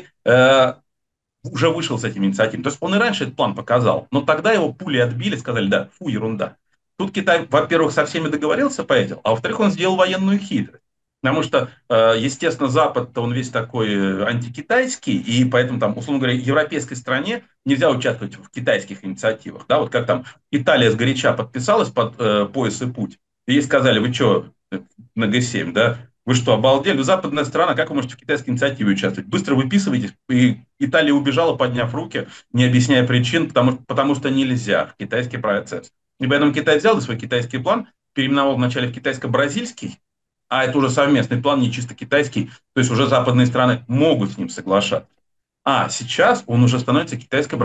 уже вышел с этим инициативой. То есть он и раньше этот план показал, но тогда его пули отбили, сказали, да, фу, ерунда. Тут Китай, во-первых, со всеми договорился, поедел, а во-вторых, он сделал военную хитрость. Потому что, естественно, Запад, он весь такой антикитайский, и поэтому там, условно говоря, европейской стране нельзя участвовать в китайских инициативах. Да, вот как там Италия сгоряча подписалась под пояс и путь, и ей сказали, вы что, на Г7, да, вы что, обалдели? Вы западная страна, как вы можете в китайской инициативе участвовать? Быстро выписывайтесь. И Италия убежала, подняв руки, не объясняя причин, потому что нельзя в китайский процесс. И поэтому Китай взял свой китайский план, переименовал вначале в китайско-бразильский, а это уже совместный план, не чисто китайский, то есть уже западные страны могут с ним соглашаться. А сейчас он уже становится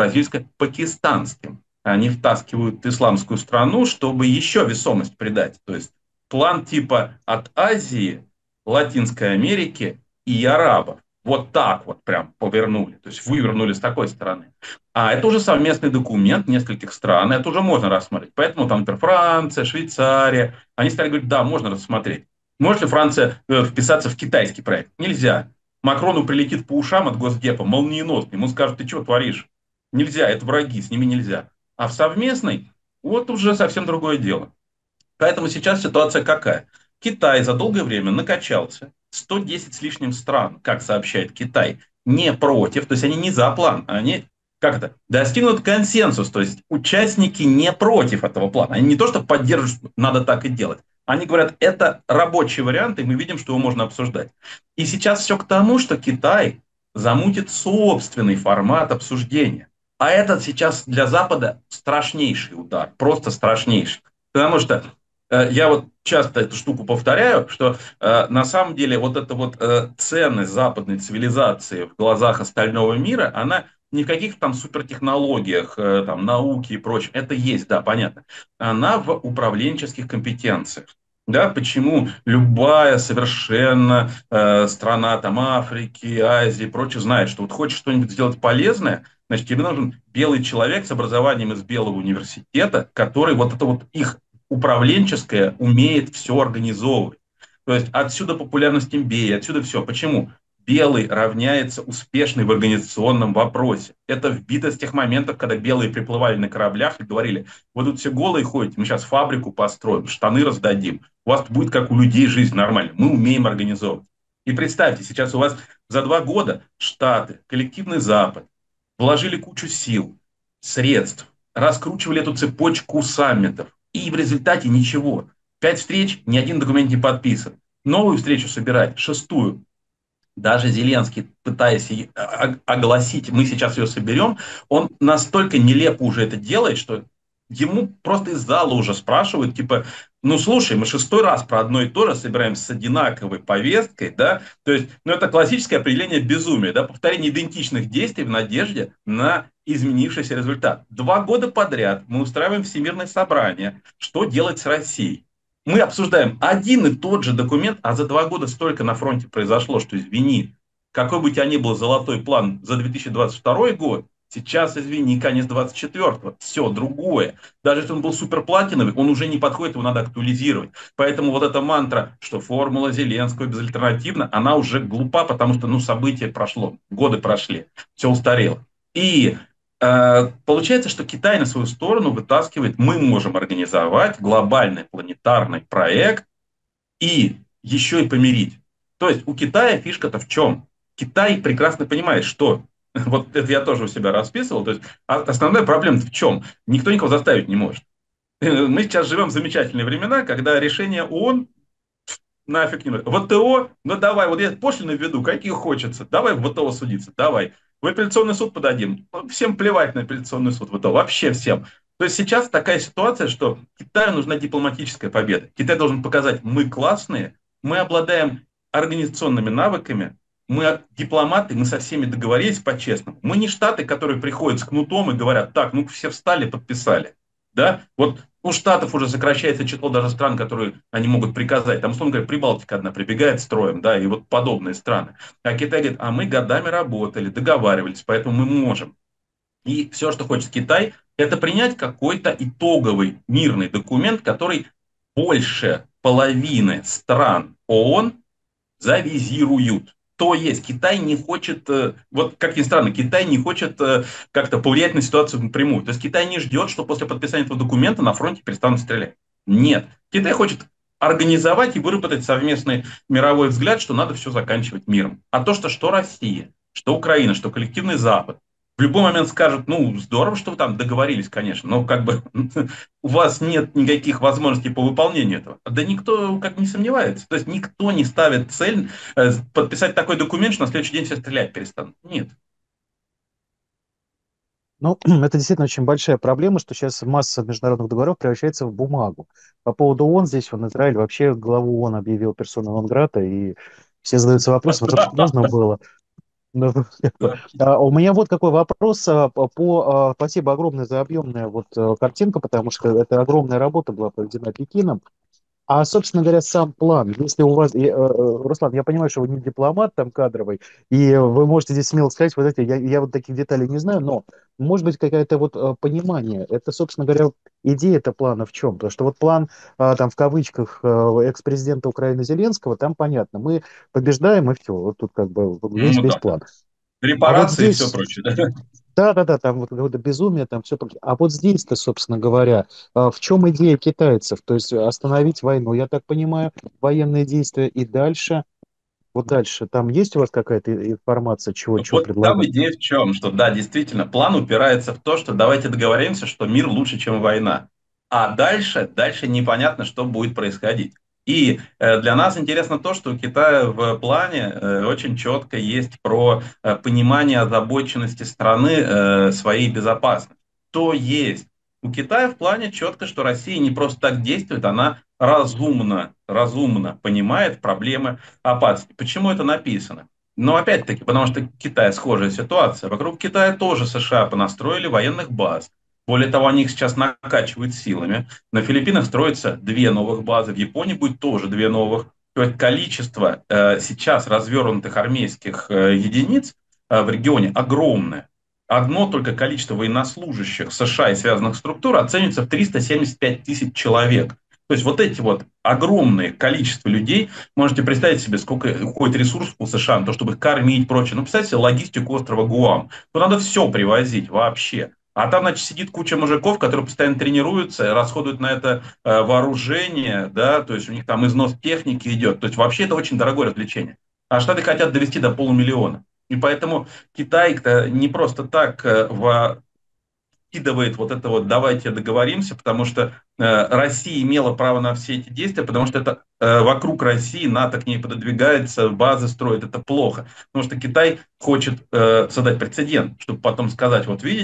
китайско-бразильско-пакистанским. Они втаскивают исламскую страну, чтобы еще весомость придать. То есть план типа от Азии, Латинской Америки и арабов. Вот так вот прям повернули, то есть вывернули с такой стороны. А это уже совместный документ нескольких стран, это уже можно рассмотреть. Поэтому там, например, Франция, Швейцария, они стали говорить, да, можно рассмотреть. Может ли Франция вписаться в китайский проект? Нельзя. Макрону прилетит по ушам от Госдепа молниеносно. Ему скажут, ты что творишь? Нельзя, это враги, с ними нельзя. А в совместной, вот уже совсем другое дело. Поэтому сейчас ситуация какая? Китай за долгое время накачался. 110 с лишним стран, как сообщает Китай, не против, то есть они не за план, они как это, достигнут консенсус, то есть участники не против этого плана. Они не то, что поддерживают, надо так и делать. Они говорят, это рабочий вариант, и мы видим, что его можно обсуждать. И сейчас все к тому, что Китай замутит собственный формат обсуждения. А это сейчас для Запада страшнейший удар, просто страшнейший. Потому что я вот часто эту штуку повторяю, что на самом деле вот эта вот ценность западной цивилизации в глазах остального мира, она не в каких-то там супертехнологиях, там, науке и прочем. Это есть, да, понятно. Она в управленческих компетенциях. Да, почему любая совершенно страна там, Африки, Азии и прочее знает, что вот хочешь что-нибудь сделать полезное, значит, тебе нужен белый человек с образованием из белого университета, который вот это вот их управленческое умеет все организовывать. То есть отсюда популярность MBA, отсюда все. Почему? Белый равняется успешный в организационном вопросе. Это вбито с тех моментов, когда белые приплывали на кораблях и говорили, вы тут все голые ходите, мы сейчас фабрику построим, штаны раздадим, у вас будет как у людей жизнь нормальная, мы умеем организовывать. И представьте, сейчас у вас за 2 года Штаты, коллективный Запад вложили кучу сил, средств, раскручивали эту цепочку саммитов, и в результате ничего. 5 встреч, ни один документ не подписан. Новую встречу собирать, шестую. Даже Зеленский, пытаясь огласить, мы сейчас ее соберем, он настолько нелепо уже это делает, что ему просто из зала уже спрашивают, типа, ну слушай, мы шестой раз про одно и то же собираемся с одинаковой повесткой, да, то есть, ну это классическое определение безумия, да, повторение идентичных действий в надежде на изменившийся результат. 2 года подряд мы устраиваем всемирное собрание, что делать с Россией. Мы обсуждаем один и тот же документ, а за 2 года столько на фронте произошло, что извини, какой бы у тебя ни был золотой план за 2022 год, сейчас, извини, конец 24-го, все другое. Даже если он был суперплатиновый, он уже не подходит, его надо актуализировать. Поэтому вот эта мантра, что формула Зеленского безальтернативна, она уже глупа, потому что, ну, событие прошло, годы прошли, все устарело. И получается, что Китай на свою сторону вытаскивает, мы можем организовать глобальный планетарный проект и еще и помирить. То есть у Китая фишка-то в чем? Китай прекрасно понимает, что вот это я тоже у себя расписывал. То есть основная проблема в чем? Никто никого заставить не может. Мы сейчас живем в замечательные времена, когда решение ООН нафиг не нужно. ВТО, ну давай, вот я пошлины введу, какие хочется. Давай в ВТО судиться, давай. В апелляционный суд подадим. Всем плевать на апелляционный суд ВТО, вообще всем. То есть сейчас такая ситуация, что Китаю нужна дипломатическая победа. Китай должен показать, мы классные, мы обладаем организационными навыками, мы дипломаты, мы со всеми договорились по-честному. Мы не штаты, которые приходят с кнутом и говорят, так, ну все встали, подписали. Да? Вот у Штатов уже сокращается число даже стран, которые они могут приказать. Там, условно говоря, Прибалтика одна прибегает строем, да, и вот подобные страны. А Китай говорит, а мы годами работали, договаривались, поэтому мы можем. И все, что хочет Китай, это принять какой-то итоговый мирный документ, который больше половины стран ООН завизируют. То есть Китай не хочет, вот как ни странно, Китай не хочет как-то повлиять на ситуацию напрямую. То есть Китай не ждет, что после подписания этого документа на фронте перестанут стрелять. Нет. Китай хочет организовать и выработать совместный мировой взгляд, что надо все заканчивать миром. А то, что Россия, что Украина, что коллективный Запад в любой момент скажут, ну, здорово, что вы там договорились, конечно, но как бы у вас нет никаких возможностей по выполнению этого. Да никто как не сомневается. То есть никто не ставит цель подписать такой документ, что на следующий день все стрелять перестанут. Нет. Ну, это действительно очень большая проблема, что сейчас масса международных договоров превращается в бумагу. По поводу ООН, здесь он Израиль вообще главу ООН объявил персона нон грата, и все задаются вопросом, это вообще можно было? Ну, у меня вот какой вопрос. Спасибо огромное за объемную вот картинку, потому что это огромная работа была проведена Пекином. А, собственно говоря, сам план, если у вас, Руслан, я понимаю, что вы не дипломат там кадровый, и вы можете здесь смело сказать, вот эти, я вот таких деталей не знаю, но может быть какое-то вот понимание, это, собственно говоря, идея этого плана в чем? Потому что вот план, там, в кавычках, экс-президента Украины Зеленского, там понятно, мы побеждаем и все, вот тут как бы Ну весь да. план. А вот Репарации и все здесь, прочее. Да? да, там вот какое-то безумие, там все. А вот здесь-то, собственно говоря, в чем идея китайцев? То есть остановить войну, я так понимаю, военные действия и дальше. Вот дальше, там есть у вас какая-то информация, чего Вот там предлагают? идея в чем, что да, действительно, план упирается в то, что давайте договоримся, что мир лучше, чем война. А дальше непонятно, что будет происходить. И для нас интересно то, что у Китая в плане очень четко есть про понимание озабоченности страны своей безопасности. То есть у Китая в плане четко, что Россия не просто так действует, она разумно понимает проблемы опасности. Почему это написано? Но опять-таки, потому что Китай схожая ситуация. Вокруг Китая тоже США понастроили военных баз. Более того, они их сейчас накачивают силами. На Филиппинах строятся 2 новых базы, в Японии будет тоже 2 новых. То есть количество сейчас развернутых армейских единиц в регионе огромное. Одно только количество военнослужащих США и связанных структур оценивается в 375 тысяч человек. То есть вот эти вот огромные количество людей, можете представить себе, сколько уходит ресурсов у США на то, чтобы их кормить и прочее. Ну, представьте себе логистику острова Гуам. То надо все привозить вообще. А там, значит, сидит куча мужиков, которые постоянно тренируются, расходуют на это вооружение, да, то есть у них там износ техники идет. То есть вообще это очень дорогое развлечение. А Штаты хотят довести до полумиллиона. И поэтому Китай не просто так вкидывает вот это вот «давайте договоримся», потому что Россия имела право на все эти действия, потому что это вокруг России НАТО к ней пододвигается, базы строит, это плохо. Потому что Китай хочет создать прецедент, чтобы потом сказать, вот видите,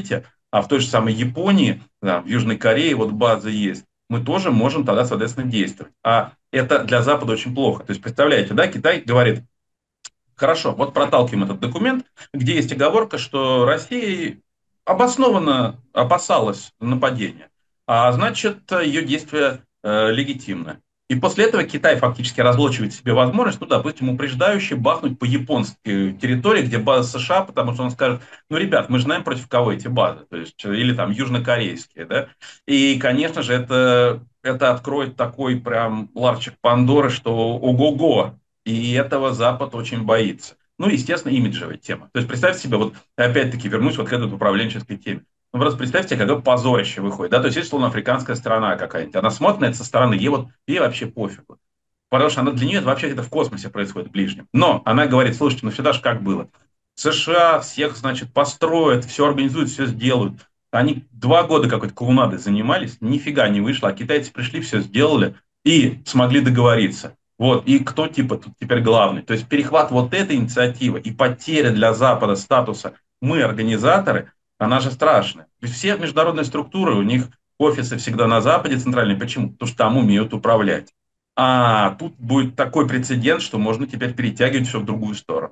а в той же самой Японии, да, в Южной Корее вот базы есть, мы тоже можем тогда, соответственно, действовать. А это для Запада очень плохо. То есть, представляете, да, Китай говорит, хорошо, вот проталкиваем этот документ, где есть оговорка, что Россия обоснованно опасалась нападения, а значит, ее действия легитимны. И после этого Китай фактически разблочивает себе возможность, ну, допустим, упреждающе бахнуть по японской территории, где база США, потому что он скажет, ну, ребят, мы же знаем, против кого эти базы, то есть, или там южнокорейские, да, и, конечно же, это откроет такой прям ларчик Пандоры, что ого-го, и этого Запад очень боится. Ну, естественно, имиджевая тема. То есть представьте себе, вот опять-таки вернусь вот к этой управленческой теме. Ну, просто представьте, какое позорище выходит. Да? То есть, если африканская страна какая-нибудь, она смотрит на это со стороны, ей вообще пофигу. Потому что она, для нее это вообще где-то в космосе происходит, в ближнем. Но она говорит, слушайте, ну всегда же как было. США всех, значит, построят, все организуют, все сделают. Они 2 года какой-то клоунадой занимались, нифига не вышло, а китайцы пришли, все сделали и смогли договориться. Вот, и кто типа тут теперь главный? То есть перехват вот этой инициативы и потеря для Запада статуса «мы организаторы», она же страшная. Ведь все международные структуры, у них офисы всегда на Западе центральные. Почему? Потому что там умеют управлять. А тут будет такой прецедент, что можно теперь перетягивать все в другую сторону.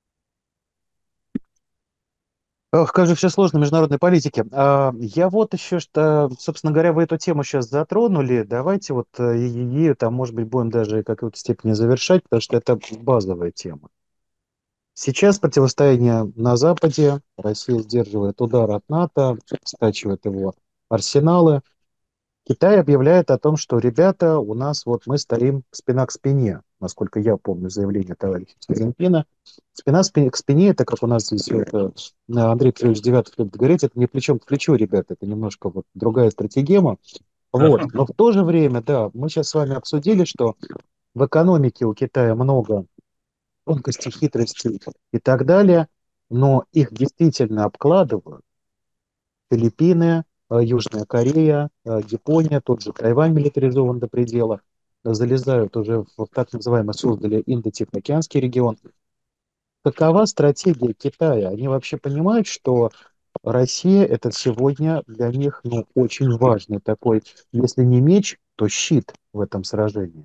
Ох, как же все сложно в международной политике. Я вот еще, что, собственно говоря, вы эту тему сейчас затронули. Давайте вот ее там, может быть, будем даже в какой-то степени завершать, потому что это базовая тема. Сейчас противостояние на Западе. Россия сдерживает удар от НАТО, стачивает его арсеналы. Китай объявляет о том, что, ребята, у нас вот мы стоим спина к спине, насколько я помню заявление товарища Си Цзиньпина. К спине, это как у нас здесь Андрей Петрович Девятов любит говорить, это не плечом к плечу, ребята, это немножко вот другая стратегема. Вот. Но в то же время, да, мы сейчас с вами обсудили, что в экономике у Китая много тонкостей, хитростей и так далее, но их действительно обкладывают Филиппины, Южная Корея, Япония, тот же Тайвань милитаризован до предела, залезают уже в так называемый, создали Индо-Тихоокеанский регион. Какова стратегия Китая? Они вообще понимают, что Россия это сегодня для них очень важный такой, если не меч, то щит в этом сражении.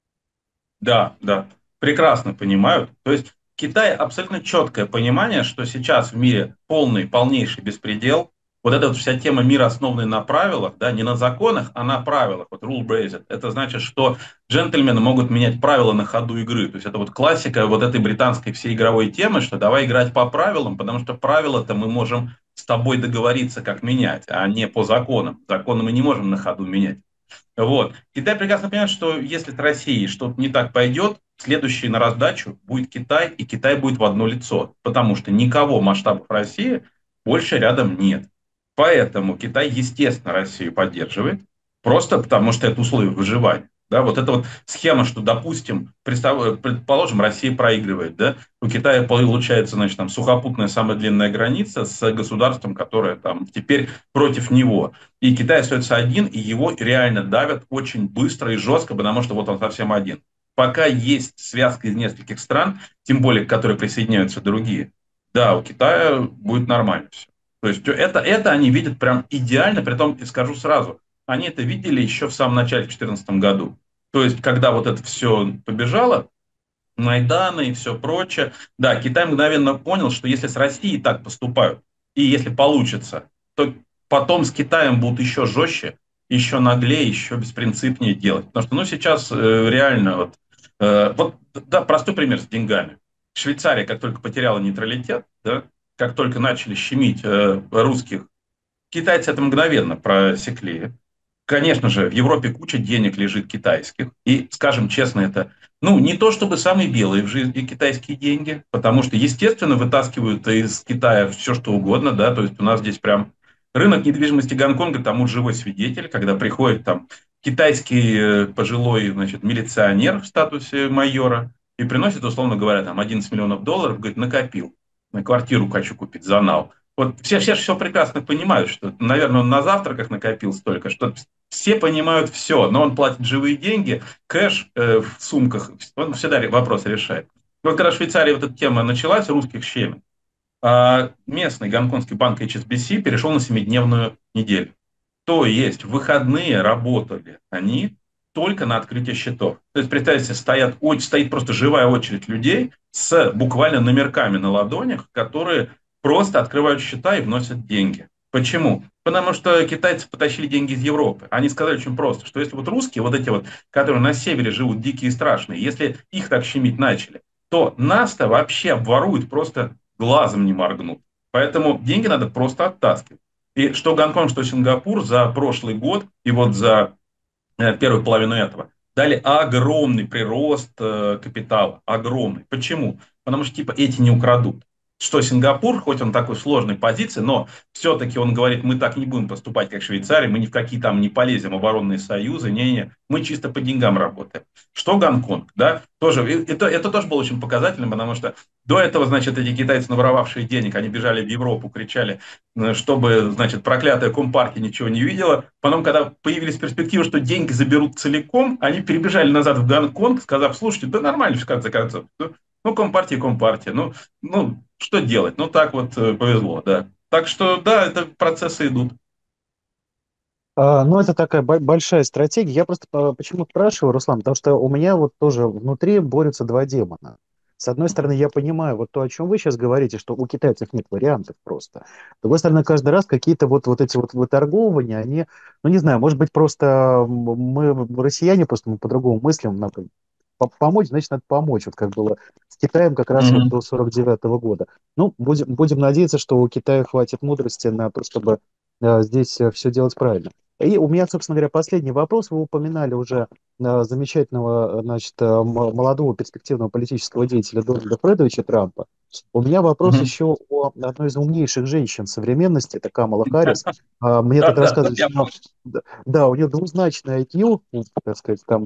Да, да, прекрасно понимают. То есть Китай абсолютно четкое понимание, что сейчас в мире полнейший беспредел. Вот эта вот вся тема мира, основанный на правилах, да, не на законах, а на правилах, вот rule-based. Это значит, что джентльмены могут менять правила на ходу игры. То есть это вот классика вот этой британской всей игровой темы, что давай играть по правилам, потому что правила-то мы можем с тобой договориться, как менять, а не по законам. Законы мы не можем на ходу менять. Вот. Китай прекрасно понимает, что если с Россией что-то не так пойдет, следующий на раздачу будет Китай, и Китай будет в одно лицо, потому что никого масштабов России больше рядом нет. Поэтому Китай, естественно, Россию поддерживает, просто потому что это условие выживания. Да, вот эта вот схема, что, допустим, предположим, Россия проигрывает, да, у Китая получается, значит, там сухопутная самая длинная граница с государством, которое там теперь против него. И Китай остается один, и его реально давят очень быстро и жестко, потому что вот он совсем один. Пока есть связка из нескольких стран, тем более, к которой присоединяются другие, да, у Китая будет нормально все. То есть это они видят прям идеально, при том, и скажу сразу, они это видели еще в самом начале, в 2014 году. То есть, когда вот это все побежало, Майданы и все прочее, да, Китай мгновенно понял, что если с Россией так поступают, и если получится, то потом с Китаем будут еще жестче, еще наглее, еще беспринципнее делать. Потому что, ну, сейчас реально вот, да, простой пример с деньгами. Швейцария, как только потеряла нейтралитет, да, как только начали щемить русских, китайцы это мгновенно просекли. Конечно же, в Европе куча денег лежит китайских. И, скажем честно, это ну, не то чтобы самые белые в жизни китайские деньги, потому что, естественно, вытаскивают из Китая все, что угодно, да, то есть у нас здесь прям рынок недвижимости Гонконга тому живой свидетель, когда приходит там китайский пожилой, значит, милиционер в статусе майора и приносит, условно говоря, там 11 миллионов долларов, говорит, накопил, на квартиру хочу купить за нал. Вот все прекрасно понимают, что, наверное, он на завтраках накопил столько, что все понимают все, но он платит живые деньги, кэш в сумках, он всегда вопрос решает. И вот когда в Швейцарии вот эта тема началась, русских щемят, местный гонконгский банк HSBC перешел на 7-дневную неделю. То есть в выходные работали они только на открытие счетов. То есть, представьте себе, стоит просто живая очередь людей с буквально номерками на ладонях, которые просто открывают счета и вносят деньги. Почему? Потому что китайцы потащили деньги из Европы. Они сказали очень просто, что если вот русские, вот эти вот, которые на севере живут, дикие и страшные, если их так щемить начали, то нас-то вообще обворуют, просто глазом не моргнут. Поэтому деньги надо просто оттаскивать. И что Гонконг, что Сингапур за прошлый год и вот за первую половину этого дали огромный прирост капитала. Огромный. Почему? Потому что типа эти не украдут. Что Сингапур, хоть он такой сложной позиции, но все-таки он говорит, мы так не будем поступать, как Швейцария, мы ни в какие там не полезем оборонные союзы, не, мы чисто по деньгам работаем. Что Гонконг, да, тоже, это тоже было очень показательно, потому что до этого, значит, эти китайцы, наворовавшие денег, они бежали в Европу, кричали, чтобы, значит, проклятая Компартия ничего не видела. Потом, когда появились перспективы, что деньги заберут целиком, они перебежали назад в Гонконг, сказав, слушайте, да нормально, в конце концов. Ну, Компартия, Компартия. Ну, что делать? Ну, так вот повезло, да. Так что, да, это процессы идут. Ну, это такая большая стратегия. Я просто почему спрашиваю, Руслан, потому что у меня вот тоже внутри борются два демона. С одной стороны, я понимаю вот то, о чем вы сейчас говорите, что у китайцев нет вариантов просто. С другой стороны, каждый раз какие-то вот эти вот выторговывания, они, ну, не знаю, может быть, просто мы, россияне, просто мы по-другому мыслим, надо помочь, значит, надо помочь. Вот как было с Китаем как раз вот Мгм. до 49 года. Ну, будем надеяться, что у Китая хватит мудрости на то, чтобы здесь все делать правильно. И у меня, собственно говоря, последний вопрос. Вы упоминали уже замечательного, значит, молодого перспективного политического деятеля Дональда Фредовича Трампа. У меня вопрос Мгм. еще о одной из умнейших женщин современности, это Камала Харрис. Мне Да, тут да, вот рассказывали, я что да, у нее двузначный IQ, ну, так сказать, там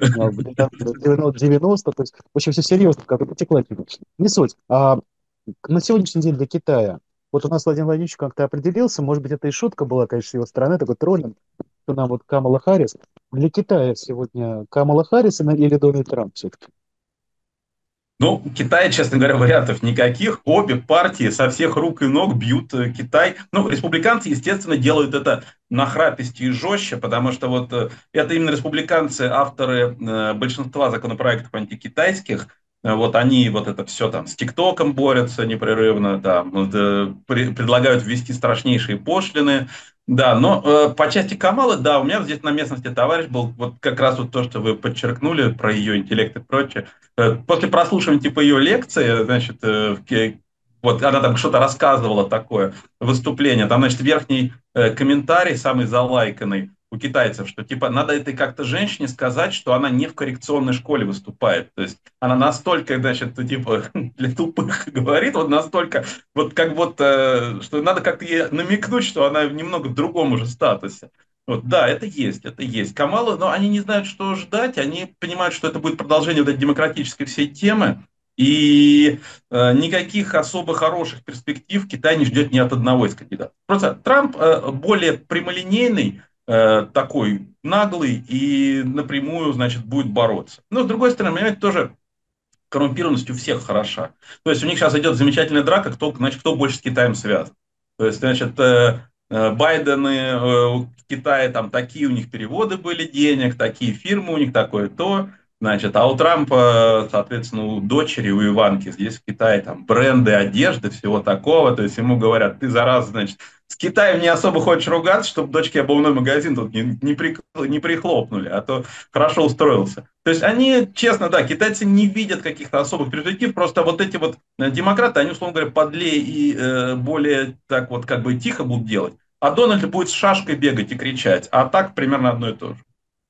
90, то есть, в общем, все серьезно, как бы потекла. Не суть. На сегодняшний день для Китая, вот у нас Владимир Владимирович как-то определился, может быть, это и шутка была, конечно, с его стороны, такой троллинг, что нам вот Камала Харрис. Для Китая сегодня Камала Харрис или Дональд Трамп все-таки? Ну, Китай, честно говоря, вариантов никаких. Обе партии со всех рук и ног бьют Китай. Ну, республиканцы, естественно, делают это нахрапистее и жестче, потому что вот это именно республиканцы, авторы большинства законопроектов антикитайских. Вот они вот это все там с ТикТоком борются непрерывно, там, вот, предлагают ввести страшнейшие пошлины. Да, но по части Камалы, да, у меня здесь на местности товарищ был, вот как раз вот то, что вы подчеркнули про ее интеллект и прочее. После прослушивания типа ее лекции, значит, вот она там что-то рассказывала такое, выступление, там, значит, верхний комментарий, самый залайканный у китайцев, что типа надо этой как-то женщине сказать, что она не в коррекционной школе выступает. То есть она настолько, значит, типа для тупых говорит, вот настолько, вот как будто, что надо как-то ей намекнуть, что она немного в другом уже статусе. Вот, да, это есть, это есть. Камала, но они не знают, что ждать, они понимают, что это будет продолжение вот этой демократической всей темы, и никаких особо хороших перспектив Китай не ждет ни от одного из кандидатов. Просто Трамп более прямолинейный, такой наглый и напрямую, значит, будет бороться. Но, с другой стороны, понимаете, тоже коррумпированность у всех хороша. То есть у них сейчас идет замечательная драка, кто, значит, кто больше с Китаем связан. То есть, значит, Байдены в Китае, там такие у них переводы были денег, такие фирмы у них, такое то. Значит, а у Трампа, соответственно, у дочери, у Иванки здесь в Китае там бренды одежды, всего такого. То есть ему говорят, ты, зараза, значит, с Китаем не особо хочешь ругаться, чтобы дочке обувной магазин тут не прихлопнули, а то хорошо устроился. То есть они, честно, да, китайцы не видят каких-то особых перспектив, просто вот эти вот демократы, они, условно говоря, подлее и более так вот как бы тихо будут делать, а Дональд будет с шашкой бегать и кричать, а так примерно одно и то же.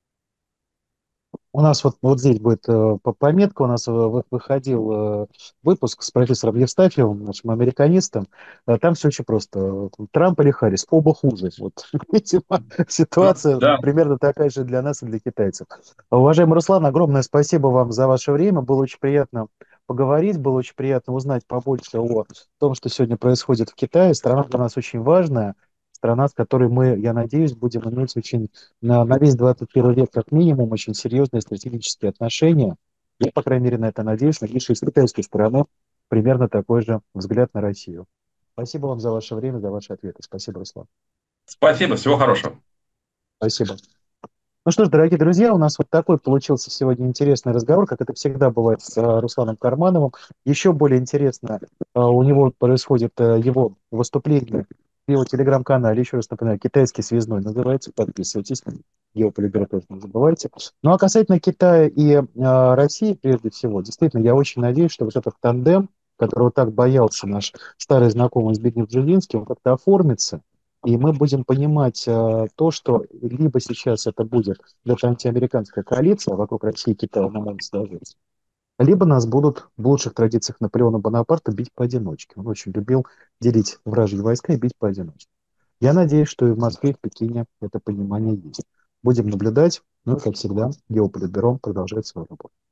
У нас вот здесь будет пометка, у нас выходил выпуск с профессором Евстафьевым, нашим американистом. Там все очень просто. Трамп или Харрис, оба хуже. Вот, видимо, ситуация Да. примерно такая же для нас и для китайцев. Уважаемый Руслан, огромное спасибо вам за ваше время. Было очень приятно поговорить, было очень приятно узнать побольше о том, что сегодня происходит в Китае. Страна для нас очень важная. Страна, с которой мы, я надеюсь, будем иметь очень на весь 21 век как минимум очень серьезные стратегические отношения. Я, по крайней мере, на это надеюсь. Надеюсь, что и с китайской стороны примерно такой же взгляд на Россию. Спасибо вам за ваше время, за ваши ответы. Спасибо, Руслан. Спасибо, всего хорошего. Спасибо. Ну что ж, дорогие друзья, у нас вот такой получился сегодня интересный разговор, как это всегда бывает с Русланом Кармановым. Еще более интересно, у него происходит его выступление в его телеграм-канале. Еще раз напоминаю, китайский связной называется. Подписывайтесь. Геополиграф тоже не забывайте. Ну а касательно Китая и России, прежде всего, действительно, я очень надеюсь, что вот этот тандем, которого так боялся наш старый знакомый Збигнев Бжезинский, он как-то оформится. И мы будем понимать то, что либо сейчас это будет где-то антиамериканская коалиция вокруг России и Китая, она может сложиться, либо нас будут в лучших традициях Наполеона Бонапарта бить поодиночке. Он очень любил делить вражьи войска и бить поодиночке. Я надеюсь, что и в Москве, и в Пекине это понимание есть. Будем наблюдать. Ну, как всегда, Геополитбюро продолжает свою работу.